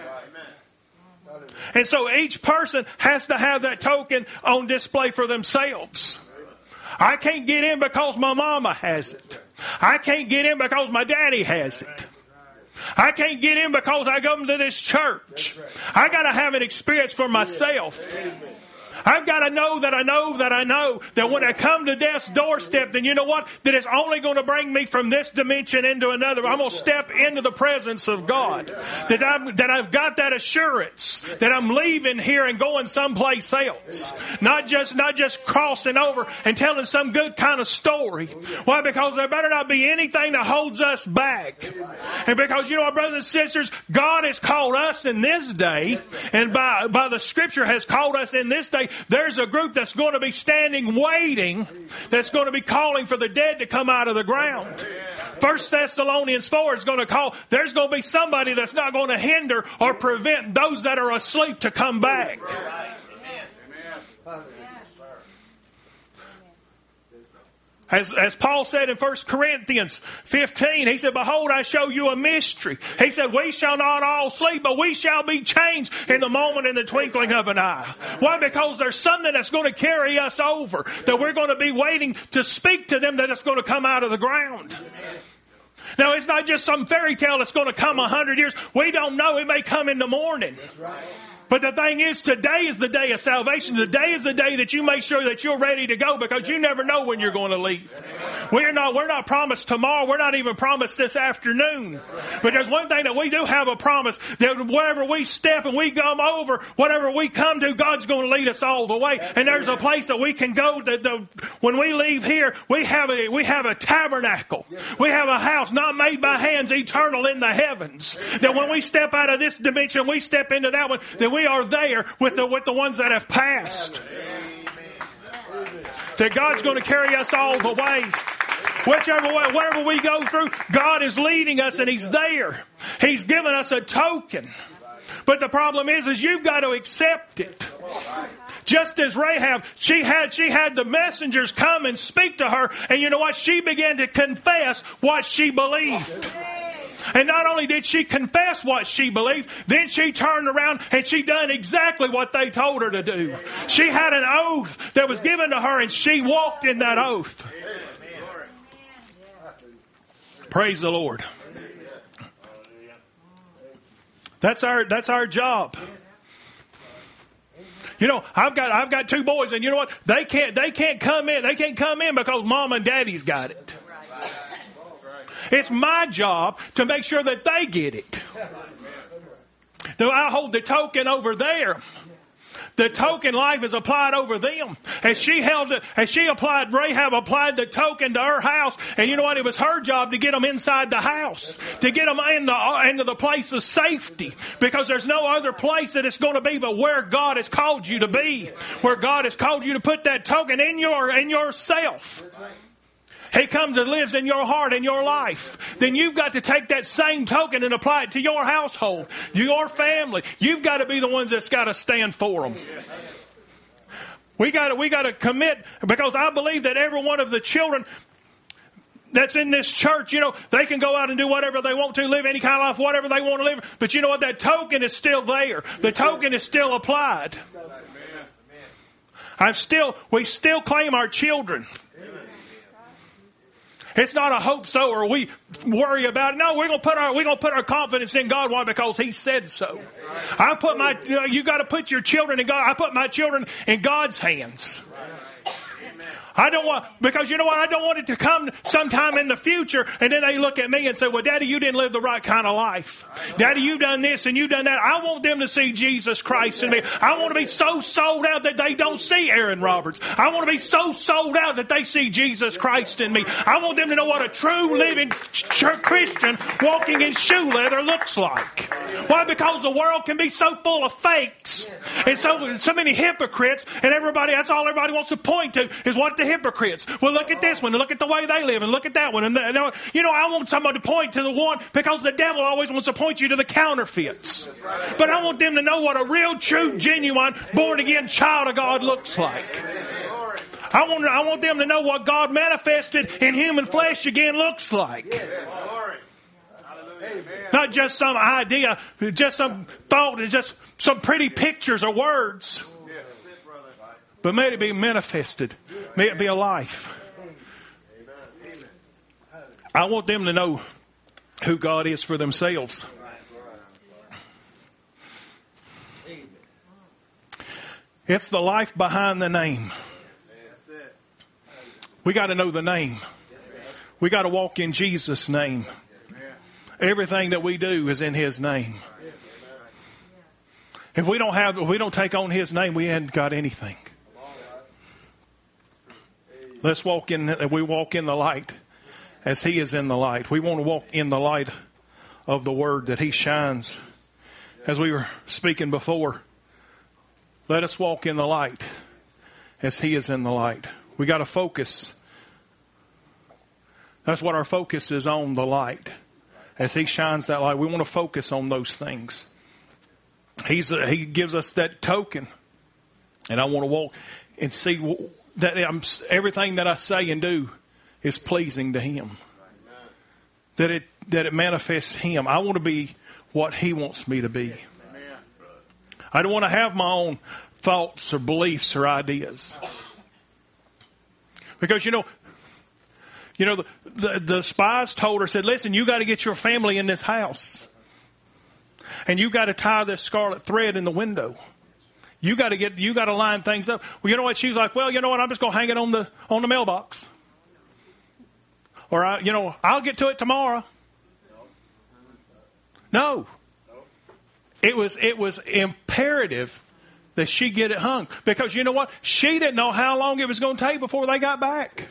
And so each person has to have that token on display for themselves. I can't get in because my mama has it. I can't get in because my daddy has it. I can't get in because I go to this church. I got to have an experience for myself. I've got to know that I know that I know that when I come to death's doorstep, then you know what? That it's only going to bring me from this dimension into another. I'm going to step into the presence of God. That, I'm, that I've got that assurance that I'm leaving here and going someplace else. Not just, not just crossing over and telling some good kind of story. Why? Because there better not be anything that holds us back. And because, you know, brothers and sisters, God has called us in this day, and by, by the Scripture has called us in this day. There's a group that's going to be standing waiting, that's going to be calling for the dead to come out of the ground. First Thessalonians four is going to call, there's going to be somebody that's not going to hinder or prevent those that are asleep to come back. As, as Paul said in First Corinthians fifteen, he said, behold, I show you a mystery. He said, we shall not all sleep, but we shall be changed in the moment, in the twinkling of an eye. Why? Because there's something that's going to carry us over, that we're going to be waiting to speak to them, that it's going to come out of the ground. Now, it's not just some fairy tale that's going to come a hundred years. We don't know. It may come in the morning. But the thing is, today is the day of salvation. Today is the day that you make sure that you're ready to go, because you never know when you're going to leave. We're not, we're not promised tomorrow. We're not even promised this afternoon. But there's one thing that we do have a promise, that wherever we step and we come over, whatever we come to, God's going to lead us all the way. And there's a place that we can go. That the, when we leave here, we have a, we have a tabernacle. We have a house not made by hands, eternal in the heavens. That when we step out of this dimension, we step into that one, that we are there with the with the ones that have passed. That God's going to carry us all the way. Whichever way, wherever we go through, God is leading us, and He's there. He's given us a token. But the problem is, is you've got to accept it. Just as Rahab, she had she had the messengers come and speak to her, and you know what? She began to confess what she believed. And not only did she confess what she believed, then she turned around and she done exactly what they told her to do. She had an oath that was given to her, and she walked in that oath. Praise the Lord. That's our that's our job. You know, I've got I've got two boys, and you know what? They can't they can't come in. They can't come in because Mom and Daddy's got it. It's my job to make sure that they get it. Though I hold the token over there. The token life is applied over them. As she held it, as she applied, Rahab applied the token to her house. And you know what? It was her job to get them inside the house. To get them in the, into the place of safety. Because there's no other place that it's going to be but where God has called you to be. Where God has called you to put that token in your, in yourself. He comes and lives in your heart, in your life. Then you've got to take that same token and apply it to your household, your family. You've got to be the ones that's got to stand for them. We got to, we got to commit, because I believe that every one of the children that's in this church, you know, they can go out and do whatever they want to, live any kind of life, whatever they want to live. But you know what? That token is still there. The token is still applied. I'm still, we still claim our children. It's not a hope so, or we worry about it. No, we're gonna put our we're gonna put our confidence in God. Why? Because He said so. I put my you, know, you got to put your children in God. I put my children in God's hands. I don't want, because you know what? I don't want it to come sometime in the future and then they look at me and say, well, Daddy, you didn't live the right kind of life. Daddy, you done this and you done that. I want them to see Jesus Christ in me. I want to be so sold out that they don't see Aaron Roberts. I want to be so sold out that they see Jesus Christ in me. I want them to know what a true living Christian walking in shoe leather looks like. Why? Because the world can be so full of fakes and so, so many hypocrites, and everybody, that's all everybody wants to point to is what the hypocrites. Well, look at this one, and look at the way they live, and look at that one. And, and you know, I want somebody to point to the one, because the devil always wants to point you to the counterfeits. But I want them to know what a real, true, genuine, born-again child of God looks like. I want, I want them to know what God manifested in human flesh again looks like. Not just some idea, just some thought, just some pretty pictures or words. But may it be manifested. May it be a life. I want them to know who God is for themselves. It's the life behind the name. We got to know the name. We got to walk in Jesus' name. Everything that we do is in His name. If we don't have, if we don't take on His name, we haven't got anything. Let's walk in. We walk in the light, as He is in the light. We want to walk in the light of the Word that He shines. As we were speaking before, let us walk in the light, as He is in the light. We got to focus. That's what our focus is on, the light. As He shines that light, we want to focus on those things. He's a, He gives us that token. And I want to walk and see that I'm, everything that I say and do is pleasing to Him. That it, that it manifests Him. I want to be what He wants me to be. I don't want to have my own thoughts or beliefs or ideas. Because, you know, you know, the, the, the spies told her, said, listen, you got to get your family in this house. And you got to tie this scarlet thread in the window. You got to get, you got to line things up. Well, you know what? She was like, well, you know what? I'm just going to hang it on the, on the mailbox. Or, I, you know, I'll get to it tomorrow. No. It was, it was imperative that she get it hung. Because you know what? She didn't know how long it was going to take before they got back.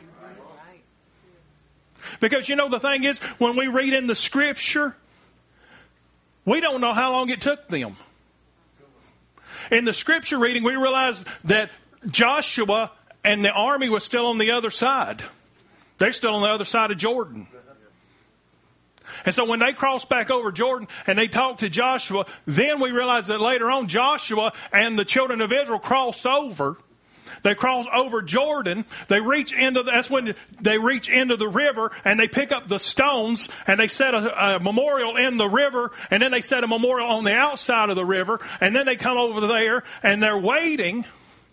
Because you know the thing is, when we read in the Scripture, we don't know how long it took them. In the Scripture reading, we realize that Joshua and the army was still on the other side. They're still on the other side of Jordan. And so when they crossed back over Jordan and they talked to Joshua, then we realize that later on Joshua and the children of Israel crossed over. They cross over Jordan. They reach into the, that's when they reach into the river, and they pick up the stones and they set a, a memorial in the river, and then they set a memorial on the outside of the river, and then they come over there and they're waiting.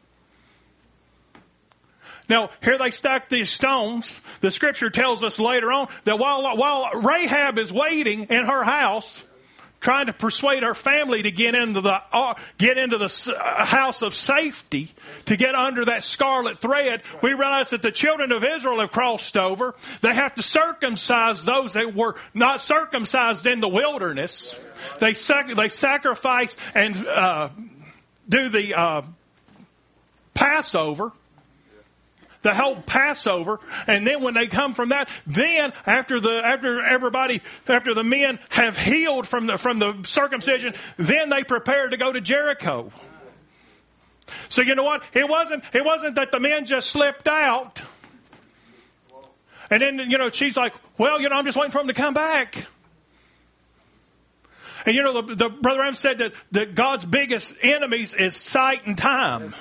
Now, here they stack these stones. The Scripture tells us later on that while, while Rahab is waiting in her house, trying to persuade her family to get into the uh, get into the uh, house of safety, to get under that scarlet thread, we realize that the children of Israel have crossed over. They have to circumcise those that were not circumcised in the wilderness. They sac- they sacrifice and uh, do the uh, Passover. The whole Passover, and then when they come from that, then after the after everybody after the men have healed from the from the circumcision, then they prepare to go to Jericho. So you know what? It wasn't it wasn't that the men just slipped out, and then you know she's like, well, you know, I'm just waiting for them to come back. And you know the, the Brother Am said that that God's biggest enemies is sight and time.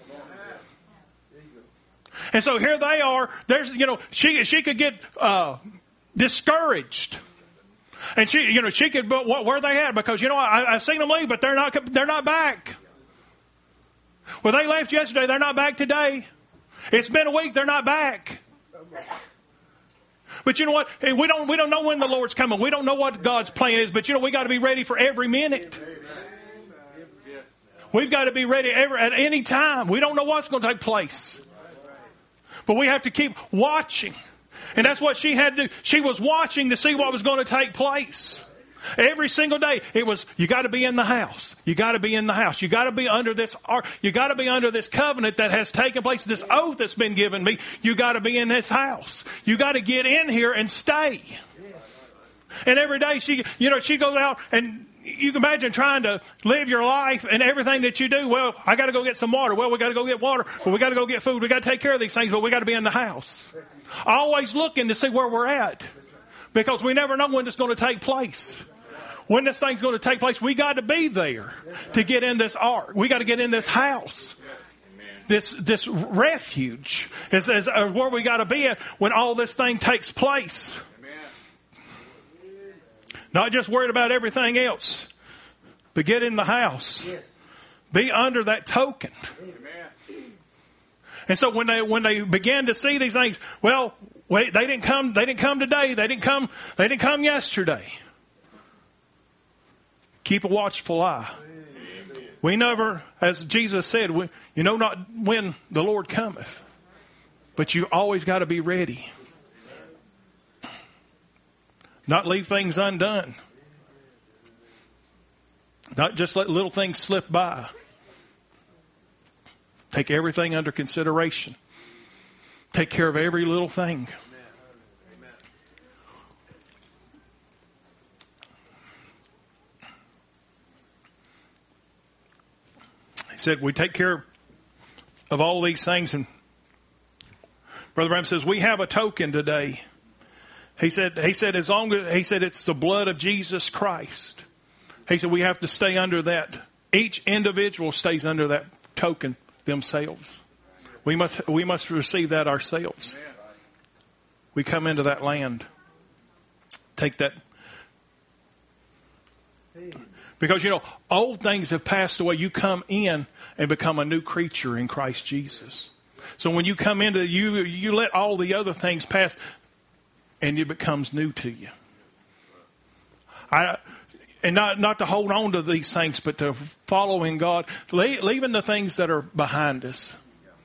And so here they are. There's, you know, she she could get uh, discouraged, and she, you know, she could. But what, where they at? Because you know, I, I seen them leave, but they're not. They're not back. Well, they left yesterday. They're not back today. It's been a week. They're not back. But you know what? We don't. We don't know when the Lord's coming. We don't know what God's plan is. But you know, we got to be ready for every minute. We've got to be ready every, at any time. We don't know what's going to take place. But we have to keep watching. And that's what she had to do. She was watching to see what was going to take place. Every single day, it was, you got to be in the house. You got to be in the house. You got to be under this, you got to be under this covenant that has taken place, this oath that's been given me. You got to be in this house. You got to get in here and stay. And every day she, you know, she goes out, and you can imagine trying to live your life and everything that you do. Well, I got to go get some water. Well, we got to go get water. Well, we got to go get food. We got to take care of these things, but we got to be in the house. Always looking to see where we're at, because we never know when it's going to take place. When this thing's going to take place, we got to be there to get in this ark. We got to get in this house. This this refuge is, is where we got to be at when all this thing takes place. Not just worried about everything else, but get in the house. Yes. Be under that token. Amen. And so when they when they began to see these things, well, Wait, they didn't come. They didn't come today. They didn't come. They didn't come yesterday. Keep a watchful eye. We never, as Jesus said, we, you know not when the Lord cometh, but you always got to be ready. Not leave things undone. Not just let little things slip by. Take everything under consideration. Take care of every little thing. He said, we take care of all these things. And Brother Branham says, we have a token today. He said, he said, as long as, he said, it's the blood of Jesus Christ. He said, we have to stay under that. Each individual stays under that token themselves. We must, we must receive that ourselves. We come into that land. Take that. Because, you know, old things have passed away. You come in and become a new creature in Christ Jesus. So when you come into, you you let all the other things pass, and it becomes new to you. I and not not to hold on to these things, but to follow in God, leaving the things that are behind us.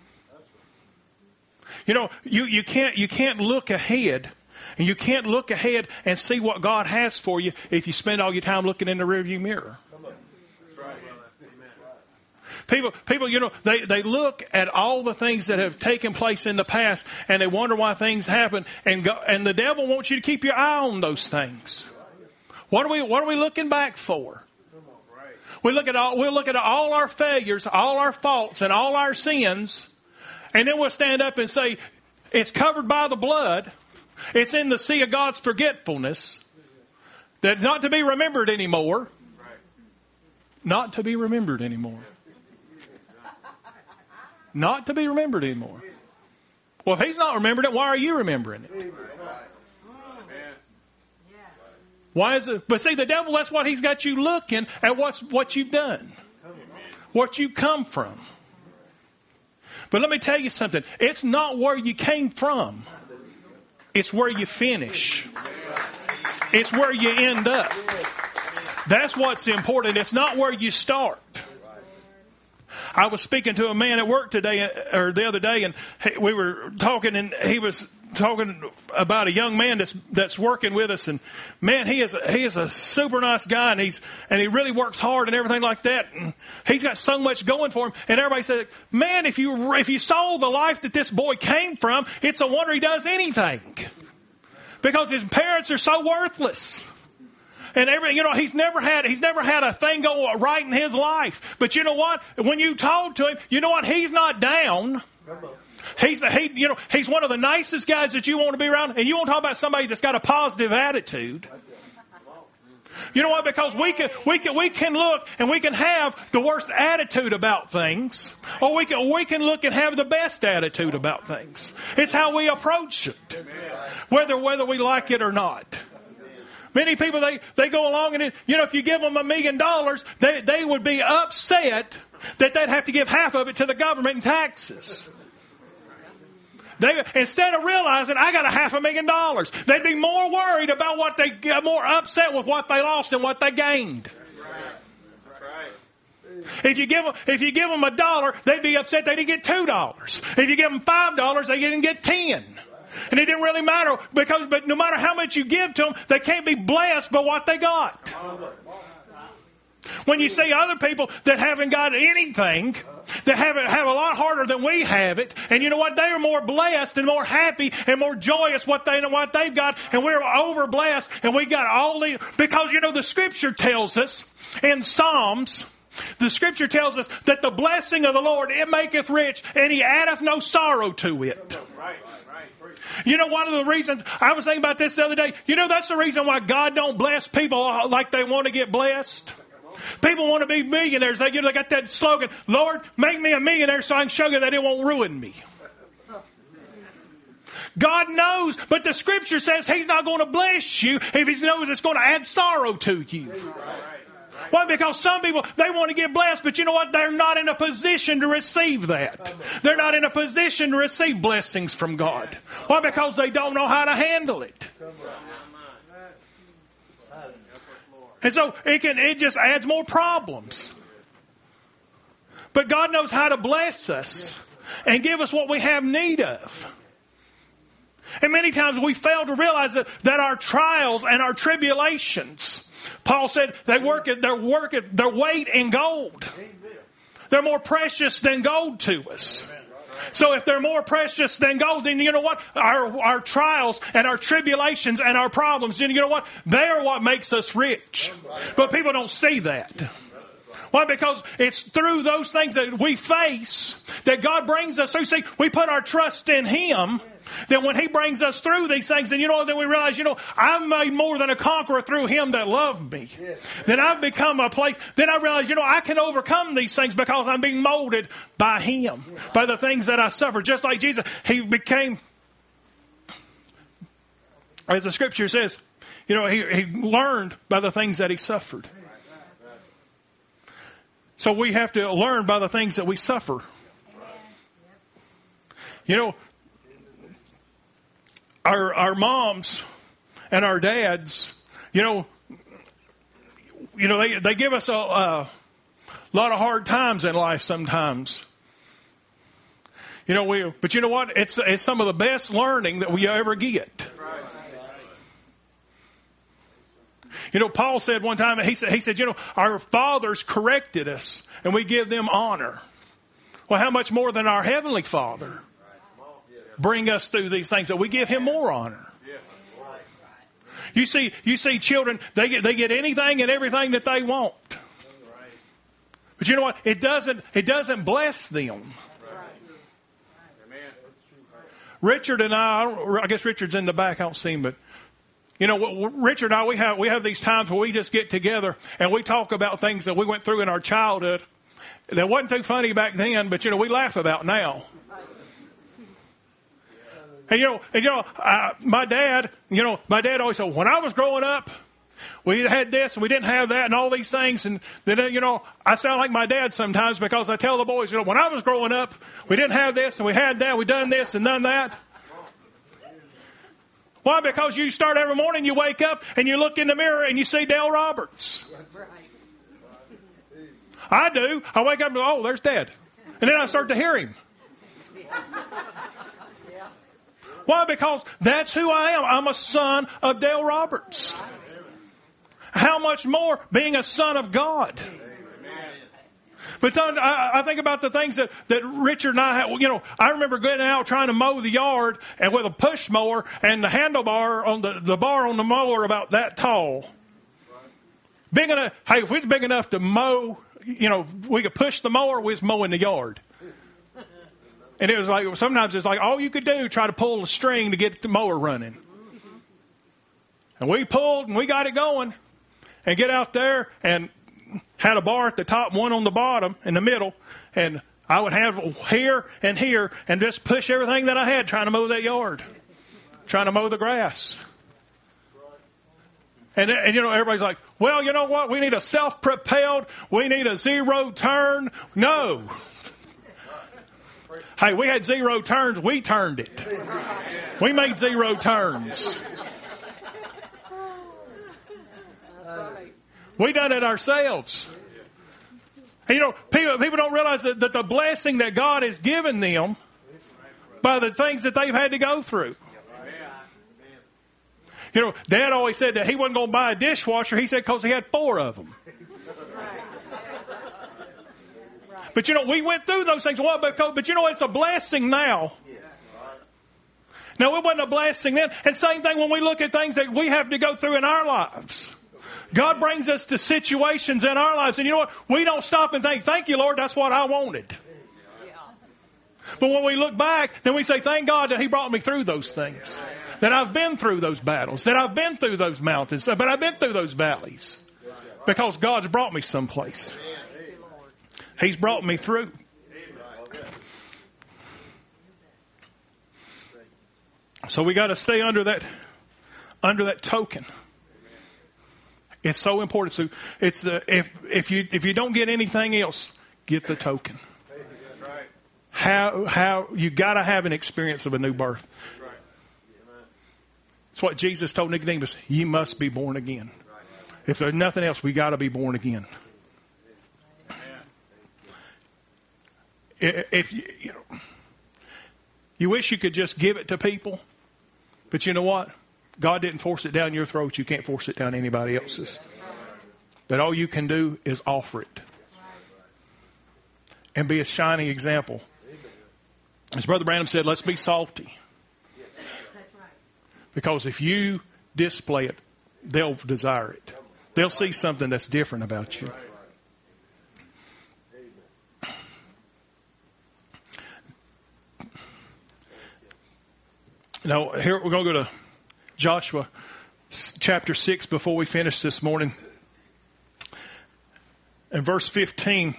You know, you, you can't you can't look ahead. And you can't look ahead and see what God has for you if you spend all your time looking in the rearview mirror. People, people, you know, they, they look at all the things that have taken place in the past and they wonder why things happen. And go, and the devil wants you to keep your eye on those things. What are we What are we looking back for? We look at all we'll look at all our failures, all our faults, and all our sins, and then we'll stand up and say, "It's covered by the blood. It's in the sea of God's forgetfulness. That not to be remembered anymore. Not to be remembered anymore. Not to be remembered anymore." Well, if He's not remembered it, why are you remembering it? Why is it? But see, the devil, that's what he's got you looking at, what's what you've done, what you come from. But let me tell you something. It's not where you came from. It's where you finish. It's where you end up. That's what's important. It's not where you start. I was speaking to a man at work today, or the other day, and we were talking, and he was talking about a young man that's that's working with us, and man, he is a, he is a super nice guy, and he's and he really works hard and everything like that, and he's got so much going for him. And everybody said, "Man, if you if you saw the life that this boy came from, it's a wonder he does anything, because his parents are so worthless." And every, you know, he's never had he's never had a thing go right in his life. But you know what? When you talk to him, you know what? He's not down. He's he, you know, he's one of the nicest guys that you want to be around. And you want to talk about somebody that's got a positive attitude. You know what? Because we can we can we can look and we can have the worst attitude about things, or we can we can look and have the best attitude about things. It's how we approach it, whether whether we like it or not. Many people, they, they go along and, you know, if you give them a million dollars, they, they would be upset that they'd have to give half of it to the government in taxes. They, instead of realizing, I got a half a million dollars, they'd be more worried about what they, more upset with what they lost than what they gained. If you give them, if you give them a dollar, they'd be upset they didn't get two dollars. If you give them five dollars, they didn't get ten. And it didn't really matter, because but no matter how much you give to them, they can't be blessed by what they got. When you see other people that haven't got anything, that have it have a lot harder than we have it, and you know what? They are more blessed and more happy and more joyous what they know what they've got, and we're over blessed, and we got all the because you know the Scripture tells us in Psalms. The Scripture tells us that the blessing of the Lord, it maketh rich, and He addeth no sorrow to it. You know, one of the reasons, I was thinking about this the other day, you know, that's the reason why God don't bless people like they want to get blessed. People want to be millionaires. They, you know, they got that slogan, Lord, make me a millionaire so I can show you that it won't ruin me. God knows, but the Scripture says He's not going to bless you if He knows it's going to add sorrow to you. Why? Because some people, they want to get blessed, but you know what? They're not in a position to receive that. They're not in a position to receive blessings from God. Why? Because they don't know how to handle it. And so it can, it just adds more problems. But God knows how to bless us and give us what we have need of. And many times we fail to realize that, that our trials and our tribulations, Paul said, they work at, they're work at, their weight in gold. They're more precious than gold to us. So if they're more precious than gold, then you know what? Our, our trials and our tribulations and our problems, then you know what? They are what makes us rich. But people don't see that. Why? Because it's through those things that we face that God brings us through. See, we put our trust in Him. Then when He brings us through these things, and you know, then we realize, you know, I'm made more than a conqueror through Him that loved me. Yes. Then I've become a place. Then I realize, you know, I can overcome these things because I'm being molded by Him, yes. by the things that I suffer. Just like Jesus, He became, as the Scripture says, you know, He, he learned by the things that He suffered. So we have to learn by the things that we suffer. You know, our our moms and our dads, you know, you know they they give us a, a lot of hard times in life sometimes. You know, we but you know what? It's it's some of the best learning that we ever get. You know, Paul said one time, he said, he said, you know, our fathers corrected us and we give them honor. Well, how much more than our Heavenly Father bring us through these things that we give Him more honor? You see, you see children, they get, they get anything and everything that they want. But you know what? It doesn't, it doesn't bless them. Richard and I, I, don't, I guess Richard's in the back, I don't see him, but you know, Richard and I, we have we have these times where we just get together and we talk about things that we went through in our childhood that wasn't too funny back then, but, you know, we laugh about now. And, you know, and, you know uh, my dad, you know, my dad always said, when I was growing up, we had this and we didn't have that and all these things. And then, you know, I sound like my dad sometimes because I tell the boys, you know, when I was growing up, we didn't have this and we had that, we done this and done that. Why? Because you start every morning, you wake up and you look in the mirror and you see Dale Roberts. I do. I wake up and go, oh, there's Dad. And then I start to hear him. Why? Because that's who I am. I'm a son of Dale Roberts. How much more being a son of God? But I think about the things that, that Richard and I had. You know, I remember getting out trying to mow the yard and with a push mower and the handlebar on the, the bar on the mower about that tall. Big enough. Hey, if we was big enough to mow, you know, we could push the mower, we was mowing the yard. And it was like, sometimes it's like all you could do, try to pull the string to get the mower running. And we pulled and we got it going and get out there and had a bar at the top, one on the bottom, in the middle, and I would have here and here and just push everything that I had trying to mow that yard, trying to mow the grass. And, and you know, everybody's like, well, you know what? We need a self-propelled, we need a zero turn. No. Hey, we had zero turns, we turned it. We made zero turns. We done it ourselves. And you know, people, people don't realize that, that the blessing that God has given them by the things that they've had to go through. You know, Dad always said that he wasn't going to buy a dishwasher. He said because he had four of them. But you know, we went through those things. Well, because, but you know, it's a blessing now. Now, it wasn't a blessing then. And same thing when we look at things that we have to go through in our lives. God brings us to situations in our lives. And you know what? We don't stop and think, thank you, Lord, that's what I wanted. Yeah. But when we look back, then we say, thank God that He brought me through those things. That I've been through those battles. That I've been through those mountains. But I've been through those valleys. Because God's brought me someplace. He's brought me through. So we got to stay under that, under that token. It's so important. So it's the if if you if you don't get anything else, get the token. How how you got to have an experience of a new birth. That's what Jesus told Nicodemus. You must be born again. If there's nothing else, we got to be born again. If you, you know, you wish you could just give it to people, but you know what? God didn't force it down your throat. You can't force it down anybody else's. But all you can do is offer it and be a shining example. As Brother Branham said, let's be salty. Because if you display it, they'll desire it. They'll see something that's different about you. Now, here we're going to go to Joshua chapter six before we finish this morning. And verse fifteen.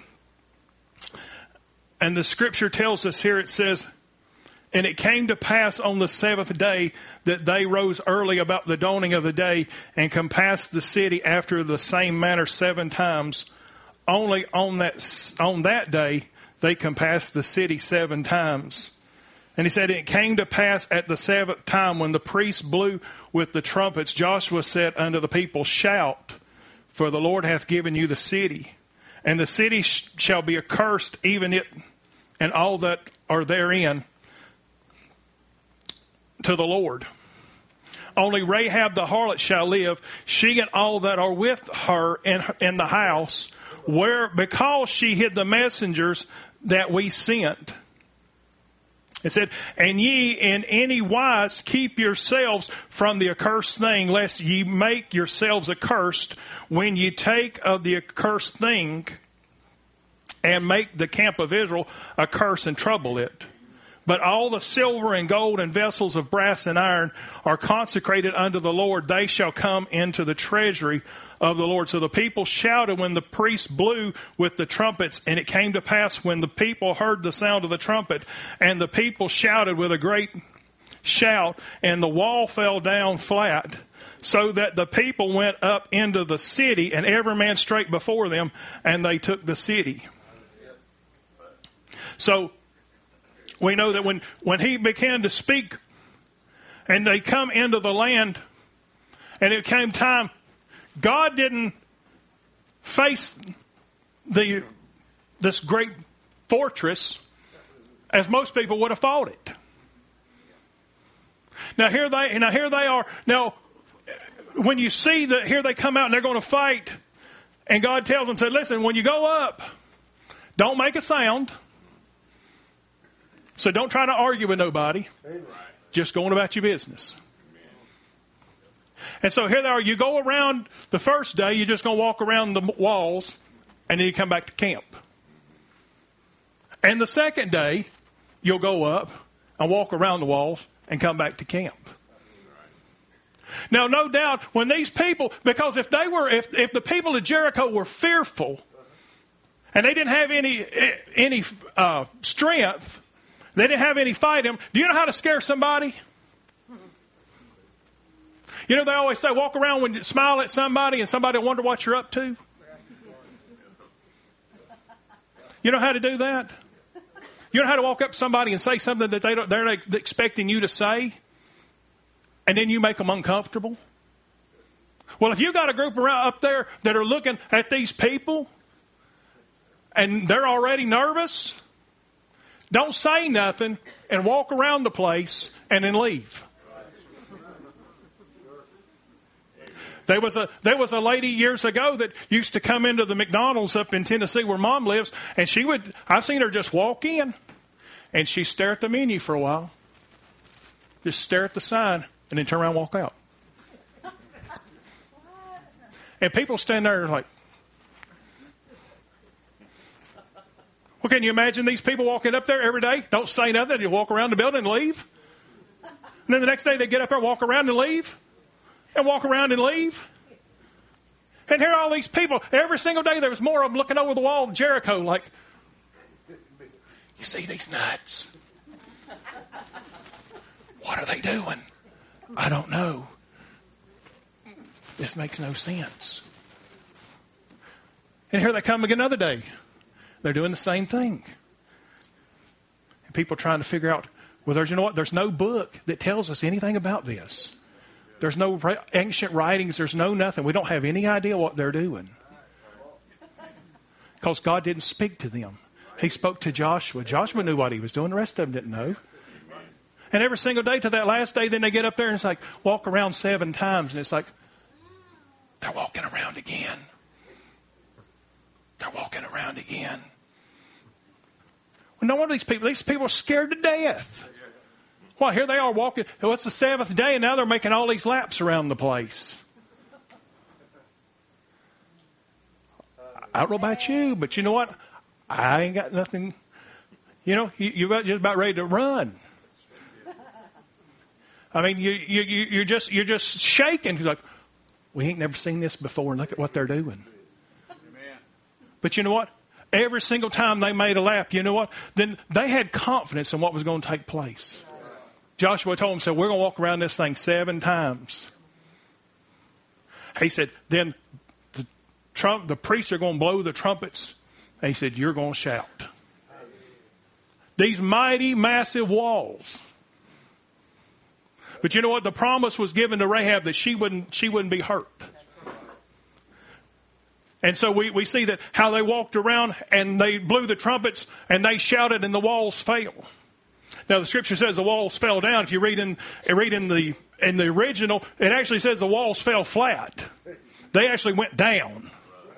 And the scripture tells us here, it says, and it came to pass on the seventh day that they rose early about the dawning of the day and compassed the city after the same manner seven times. Only on that, on that day they compassed the city seven times. And he said, it came to pass at the seventh time when the priests blew with the trumpets, Joshua said unto the people, shout, for the Lord hath given you the city. And the city sh- shall be accursed, even it and all that are therein, to the Lord. Only Rahab the harlot shall live, she and all that are with her in, in the house, where because she hid the messengers that we sent. It said, and ye in any wise keep yourselves from the accursed thing, lest ye make yourselves accursed when ye take of the accursed thing and make the camp of Israel a curse and trouble it. But all the silver and gold and vessels of brass and iron are consecrated unto the Lord. They shall come into the treasury of the Lord. So the people shouted when the priests blew with the trumpets. And it came to pass when the people heard the sound of the trumpet, and the people shouted with a great shout, and the wall fell down flat, so that the people went up into the city, and every man straight before them, and they took the city. So we know that when, when he began to speak and they come into the land and it came time, God didn't face the this great fortress as most people would have fought it. Now here they now here they are. Now when you see that here they come out and they're going to fight, and God tells them, say, listen, when you go up, don't make a sound. So don't try to argue with nobody. Just going about your business. And so here they are. You go around the first day, you're just going to walk around the walls, and then you come back to camp. And the second day, you'll go up and walk around the walls and come back to camp. Now, no doubt, when these people, because if they were, if if the people of Jericho were fearful, and they didn't have any any uh, strength, they didn't have any fight in them. Do you know how to scare somebody? You know, they always say, walk around when you smile at somebody and somebody will wonder what you're up to. You know how to do that? You know how to walk up to somebody and say something that they don't, they're not expecting you to say, and then you make them uncomfortable? Well, if you got a group around up there that are looking at these people and they're already nervous, don't say nothing and walk around the place and then leave. There was a there was a lady years ago that used to come into the McDonald's up in Tennessee where Mom lives, and she would I've seen her just walk in, and she'd stare at the menu for a while, just stare at the sign, and then turn around and walk out. And people stand there like, well, can you imagine these people walking up there every day? Don't say nothing. You walk around the building and leave. And then the next day they get up there, walk around and leave. And walk around and leave. And here are all these people. Every single day there was more of them looking over the wall of Jericho like, you see these nuts? What are they doing? I don't know. This makes no sense. And here they come again another day. They're doing the same thing. And people trying to figure out, well, there's, you know what? There's no book that tells us anything about this. There's no ancient writings. There's no nothing. We don't have any idea what they're doing. Because God didn't speak to them. He spoke to Joshua. Joshua knew what he was doing. The rest of them didn't know. And every single day to that last day, then they get up there and it's like, walk around seven times. And it's like, they're walking around again. They're walking around again. Well, no wonder these people, these people are scared to death. Well, here they are walking. Well, it's the seventh day and now they're making all these laps around the place. I don't know about you, but you know what? I ain't got nothing. You know, you, you're just about ready to run. I mean, you, you, you're just you're just shaking. You're like, we ain't never seen this before, and look at what they're doing. Amen. But you know what? Every single time they made a lap, you know what? Then they had confidence in what was going to take place. Joshua told them, said, we're going to walk around this thing seven times. He said, then the trump, the priests are going to blow the trumpets. And he said, you're going to shout. These mighty, massive walls. But you know what? The promise was given to Rahab that she wouldn't, she wouldn't be hurt. And so we, we see that how they walked around and they blew the trumpets and they shouted and the walls fell. Now the scripture says the walls fell down. If you read in, read in the in the original, it actually says the walls fell flat. They actually went down.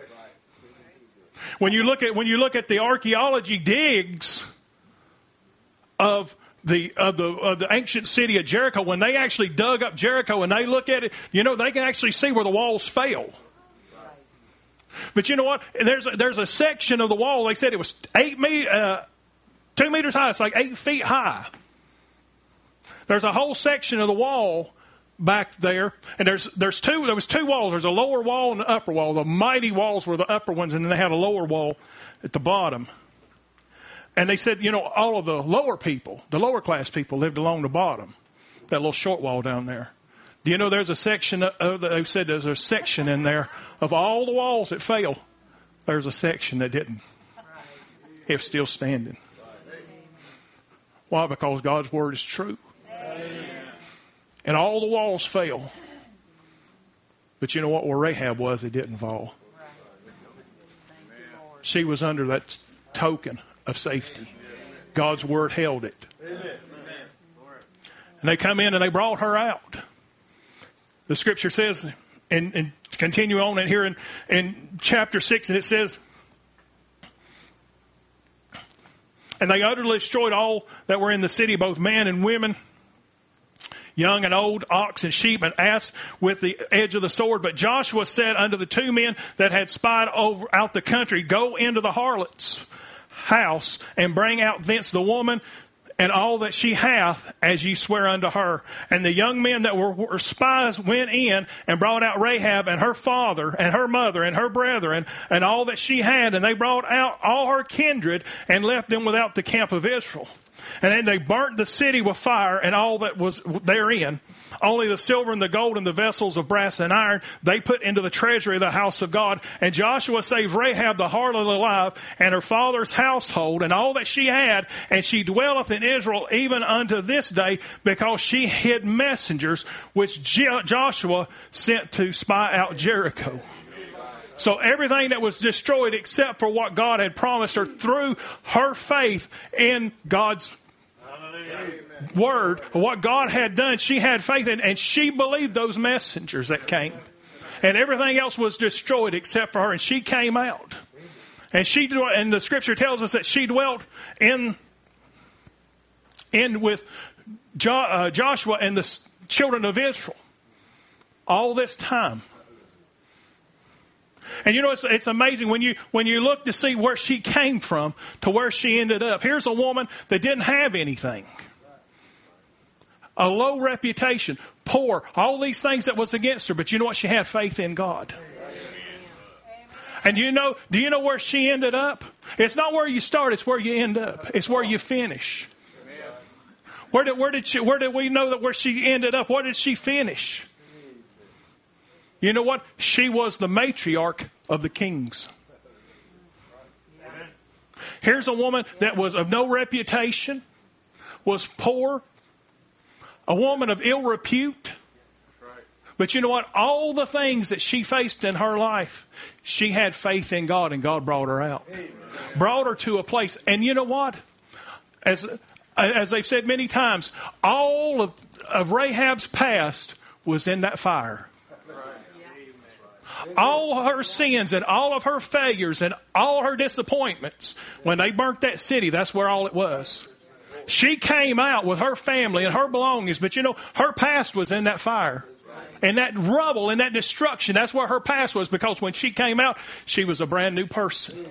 When you look at when you look at the archaeology digs of the of the of the ancient city of Jericho, when they actually dug up Jericho and they look at it, you know, they can actually see where the walls fell. But you know what? There's a, there's a section of the wall. They said it was eight me, uh, two meters high. It's like eight feet high. There's a whole section of the wall back there, and there's there's two. There was two walls. There's a lower wall and an upper wall. The mighty walls were the upper ones, and then they had a lower wall at the bottom. And they said, you know, all of the lower people, the lower class people, lived along the bottom, that little short wall down there. Do you know there's a section of, they said there's a section in there of all the walls that fell. There's a section that didn't. It's still standing. Why? Because God's word is true. And all the walls fell. But you know what? Where Rahab was, it didn't fall. She was under that token of safety. God's word held it. And they come in and they brought her out. The scripture says, and, and continue on in here in, in chapter six, and it says, and they utterly destroyed all that were in the city, both men and women, young and old, ox and sheep and ass, with the edge of the sword. But Joshua said unto the two men that had spied over out the country, go into the harlot's house and bring out thence the woman and all that she hath, as ye swear unto her. And the young men that were, were spies went in and brought out Rahab and her father and her mother and her brethren and all that she had. And they brought out all her kindred and left them without the camp of Israel. And then they burnt the city with fire and all that was therein. Only the silver and the gold and the vessels of brass and iron they put into the treasury of the house of God. And Joshua saved Rahab the harlot alive, and her father's household, and all that she had. And she dwelleth in Israel even unto this day, because she hid messengers which Je- Joshua sent to spy out Jericho. So everything that was destroyed except for what God had promised her through her faith in God's word, what God had done, she had faith in, and she believed those messengers that came. And everything else was destroyed except for her, and she came out. And she and the scripture tells us that she dwelt in in with jo, uh, Joshua and the children of Israel all this time. And you know, it's, it's amazing when you when you look to see where she came from to where she ended up. Here's a woman that didn't have anything. A low reputation, poor, all these things that was against her. But you know what? She had faith in God. And do you know, do you know where she ended up? It's not where you start, it's where you end up. It's where you finish. Where did, where did she, where did we know that where she ended up? Where did she finish? You know what? She was the matriarch of the kings. Here's a woman that was of no reputation, was poor, a woman of ill repute. But you know what? All the things that she faced in her life, she had faith in God, and God brought her out. Brought her to a place. And you know what? As as they've said many times, all of, of Rahab's past was in that fire. All her sins and all of her failures and all her disappointments, when they burnt that city, that's where all it was. She came out with her family and her belongings, but you know, her past was in that fire. And that rubble and that destruction, that's where her past was, because when she came out, she was a brand new person.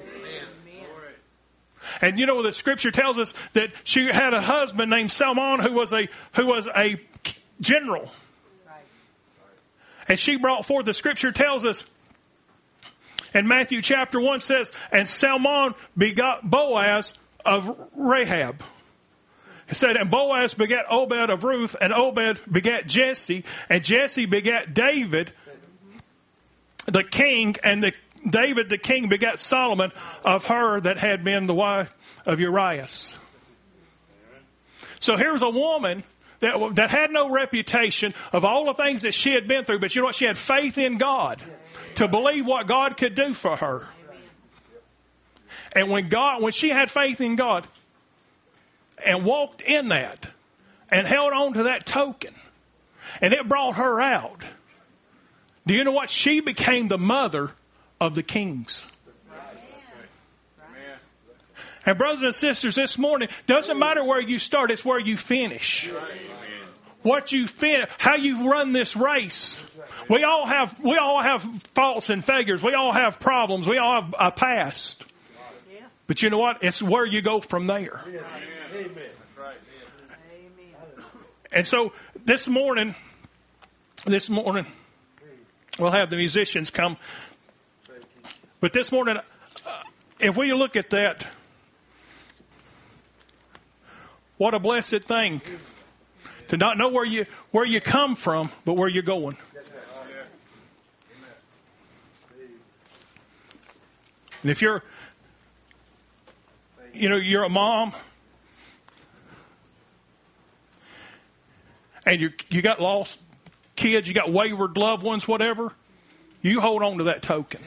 And you know, the scripture tells us that she had a husband named Salmon who was a who was a general. And she brought forth, the scripture tells us, and Matthew chapter one says, and Salmon begot Boaz of Rahab. It said, and Boaz begat Obed of Ruth, and Obed begat Jesse, and Jesse begat David, the king, and the, David the king begat Solomon of her that had been the wife of Urias. So here's a woman that, that had no reputation of all the things that she had been through, but you know what? She had faith in God to believe what God could do for her. And when God, when she had faith in God, and walked in that and held on to that token, and it brought her out. Do you know what? She became the mother of the kings. Amen. And brothers and sisters, this morning, doesn't matter where you start, it's where you finish. Amen. What you fin- how you run this race. We all have we all have faults and failures. We all have problems. We all have a past. But you know what? It's where you go from there. Amen. And so this morning, this morning, we'll have the musicians come. But this morning, uh, if we look at that, what a blessed thing to not know where you where you come from, but where you're going. And if you're, you know, you're a mom, and you you got lost kids, you got wayward loved ones, whatever, you hold on to that token.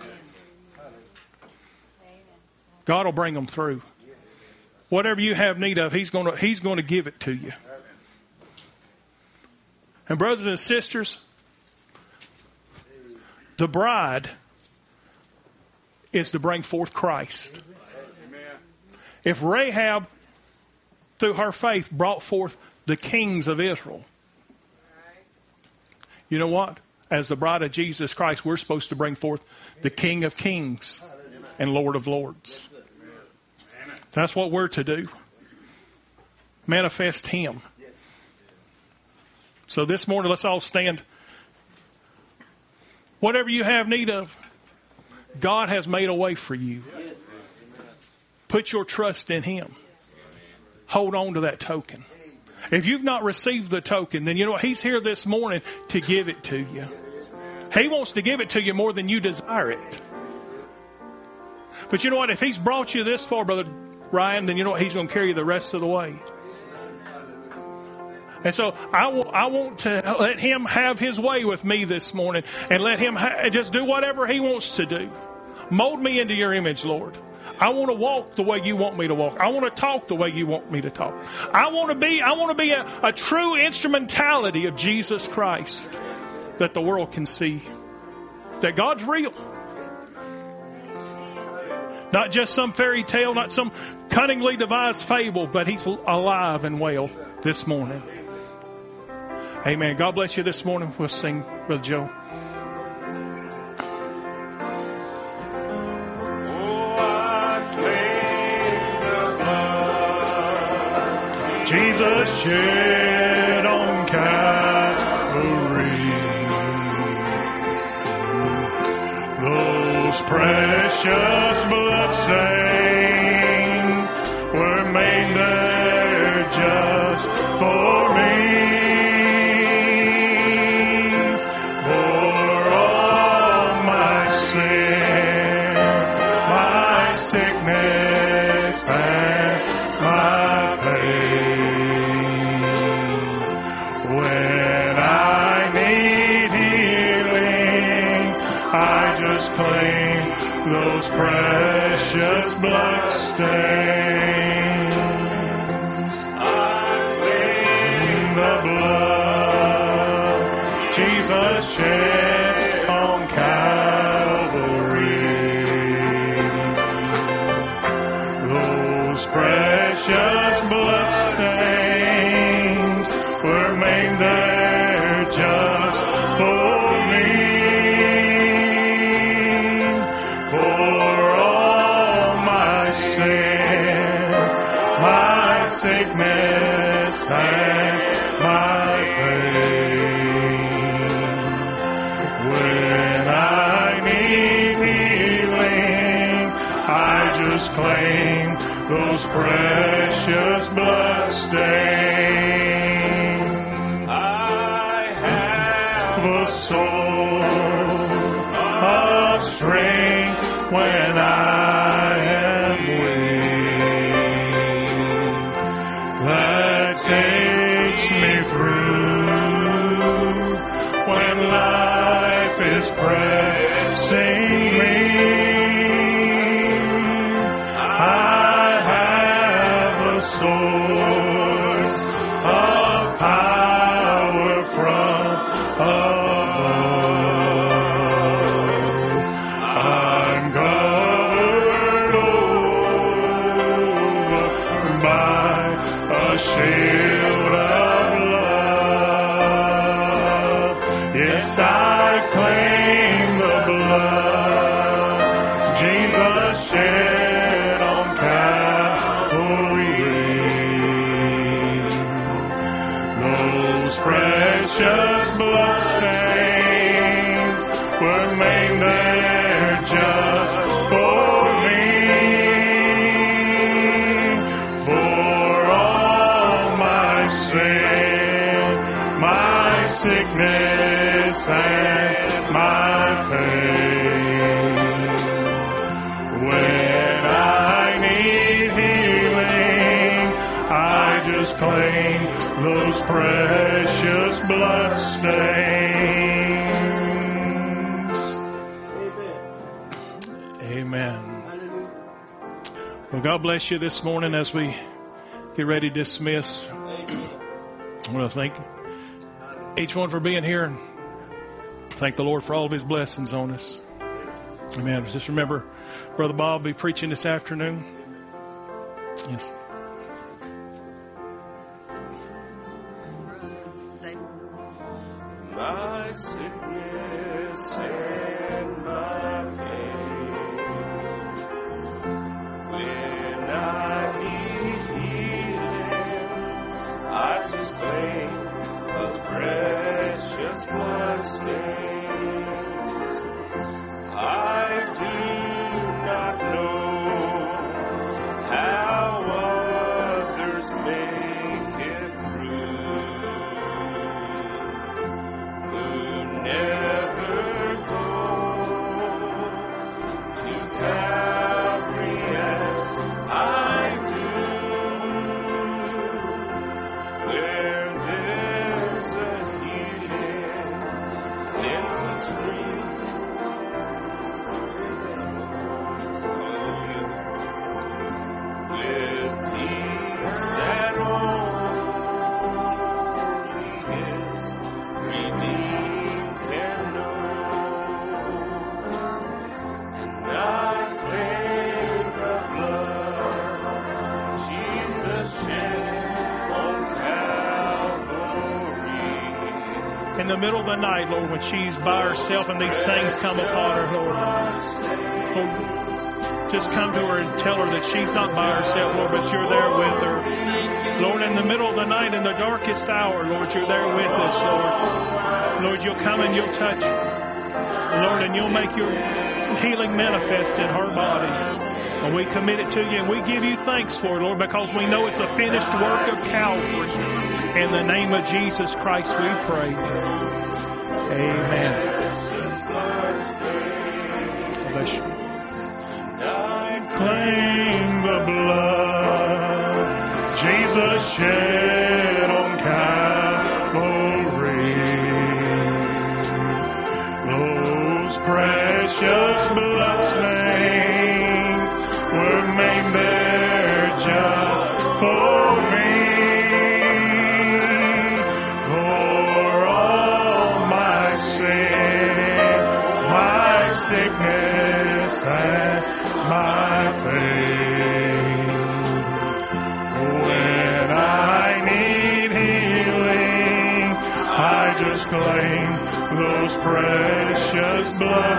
God will bring them through. Whatever you have need of, He's going to He's going to give it to you. And brothers and sisters, the bride is to bring forth Christ. If Rahab, through her faith, brought forth the kings of Israel, you know what? As the bride of Jesus Christ, we're supposed to bring forth the King of Kings and Lord of Lords. That's what we're to do. Manifest Him. So this morning, let's all stand. Whatever you have need of, God has made a way for you. Put your trust in Him. Hold on to that token. If you've not received the token, then you know what? He's here this morning to give it to you. He wants to give it to you more than you desire it. But you know what? If He's brought you this far, Brother Ryan, then you know what? He's going to carry you the rest of the way. And so I, w- I want to let Him have His way with me this morning, and let Him ha- just do whatever He wants to do. Mold me into your image, Lord. I want to walk the way you want me to walk. I want to talk the way you want me to talk. I want to be, I want to be a, a true instrumentality of Jesus Christ, that the world can see that God's real. Not just some fairy tale, not some cunningly devised fable, but He's alive and well this morning. Amen. God bless you this morning. We'll sing, Brother Joe. Jesus shed on Calvary those precious bloodstains were made there just for me. For all my sin, my sickness, those precious bloodstains. I claim the blood Jesus shed on Calvary. Those precious bloodstains were made there just for me. For all my sin, my sickness and my pain. When I need healing, I just claim those precious bloodstains. I have a source of strength when I am weak, that takes me through when life is pressing me. I have a source of power from above. I'm covered over by a shield of love. Yes, I claim the blood Jesus shed on Calvary. Those precious bloodstains were made there just for me. For all my sin, my sickness and my pain. When I need healing, I just claim those precious bloodstains. Amen. Well, God bless you this morning as we get ready to dismiss. I want to thank each one for being here and thank the Lord for all of His blessings on us. Amen. Just remember, Brother Bob will be preaching this afternoon. Yes. My sickness and my pain, when I need healing, I just claim those precious bloodstains. I do not know how others make it through, who never go to Calvary as I do, where there's a healing cleanses free. With peace that only His redeemed can know. And I claim the blood Jesus shed on Calvary. In the middle of the night, Lord, when she's by herself and these things come upon her, Lord, Lord, just come to her and tell her that she's not by herself, Lord, but you're there with her. Lord, in the middle of the night, in the darkest hour, Lord, you're there with us, Lord. Lord, you'll come and you'll touch her, Lord, and you'll make your healing manifest in her body. And we commit it to you, and we give you thanks for it, Lord, because we know it's a finished work of Calvary. In the name of Jesus Christ, we pray. Amen. Bless you. Claim the blood Jesus shed on Calvary. Those precious bloodstains my pain. When I need healing, I just claim those precious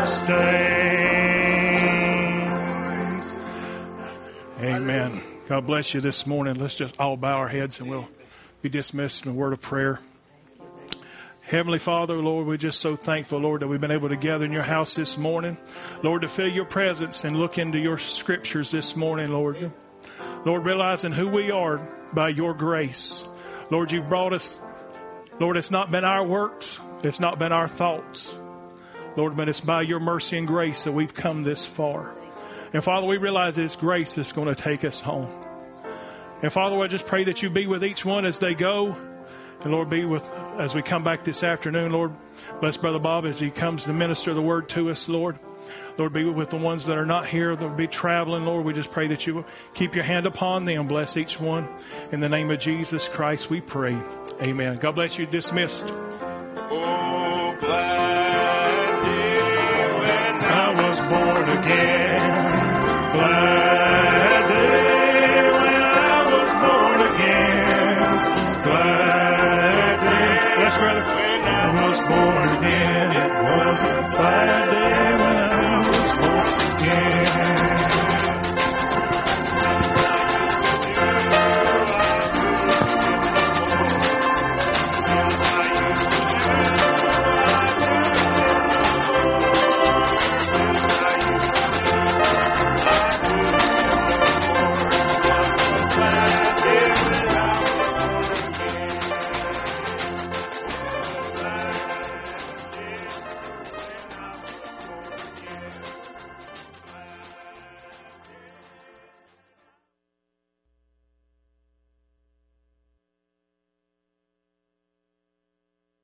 bloodstains. Amen. God bless you this morning. Let's just all bow our heads and we'll be dismissed in a word of prayer. Heavenly Father, Lord, we're just so thankful, Lord, that we've been able to gather in your house this morning. Lord, to feel your presence and look into your scriptures this morning, Lord. Lord, realizing who we are by your grace. Lord, you've brought us. Lord, it's not been our works. It's not been our thoughts. Lord, but it's by your mercy and grace that we've come this far. And Father, we realize it's grace that's going to take us home. And Father, I just pray that you be with each one as they go. And Lord, be with as we come back this afternoon. Lord, bless Brother Bob as he comes to minister the word to us, Lord. Lord, be with the ones that are not here, that will be traveling. Lord, we just pray that you will keep your hand upon them. Bless each one. In the name of Jesus Christ, we pray. Amen. God bless you. Dismissed. Oh, bless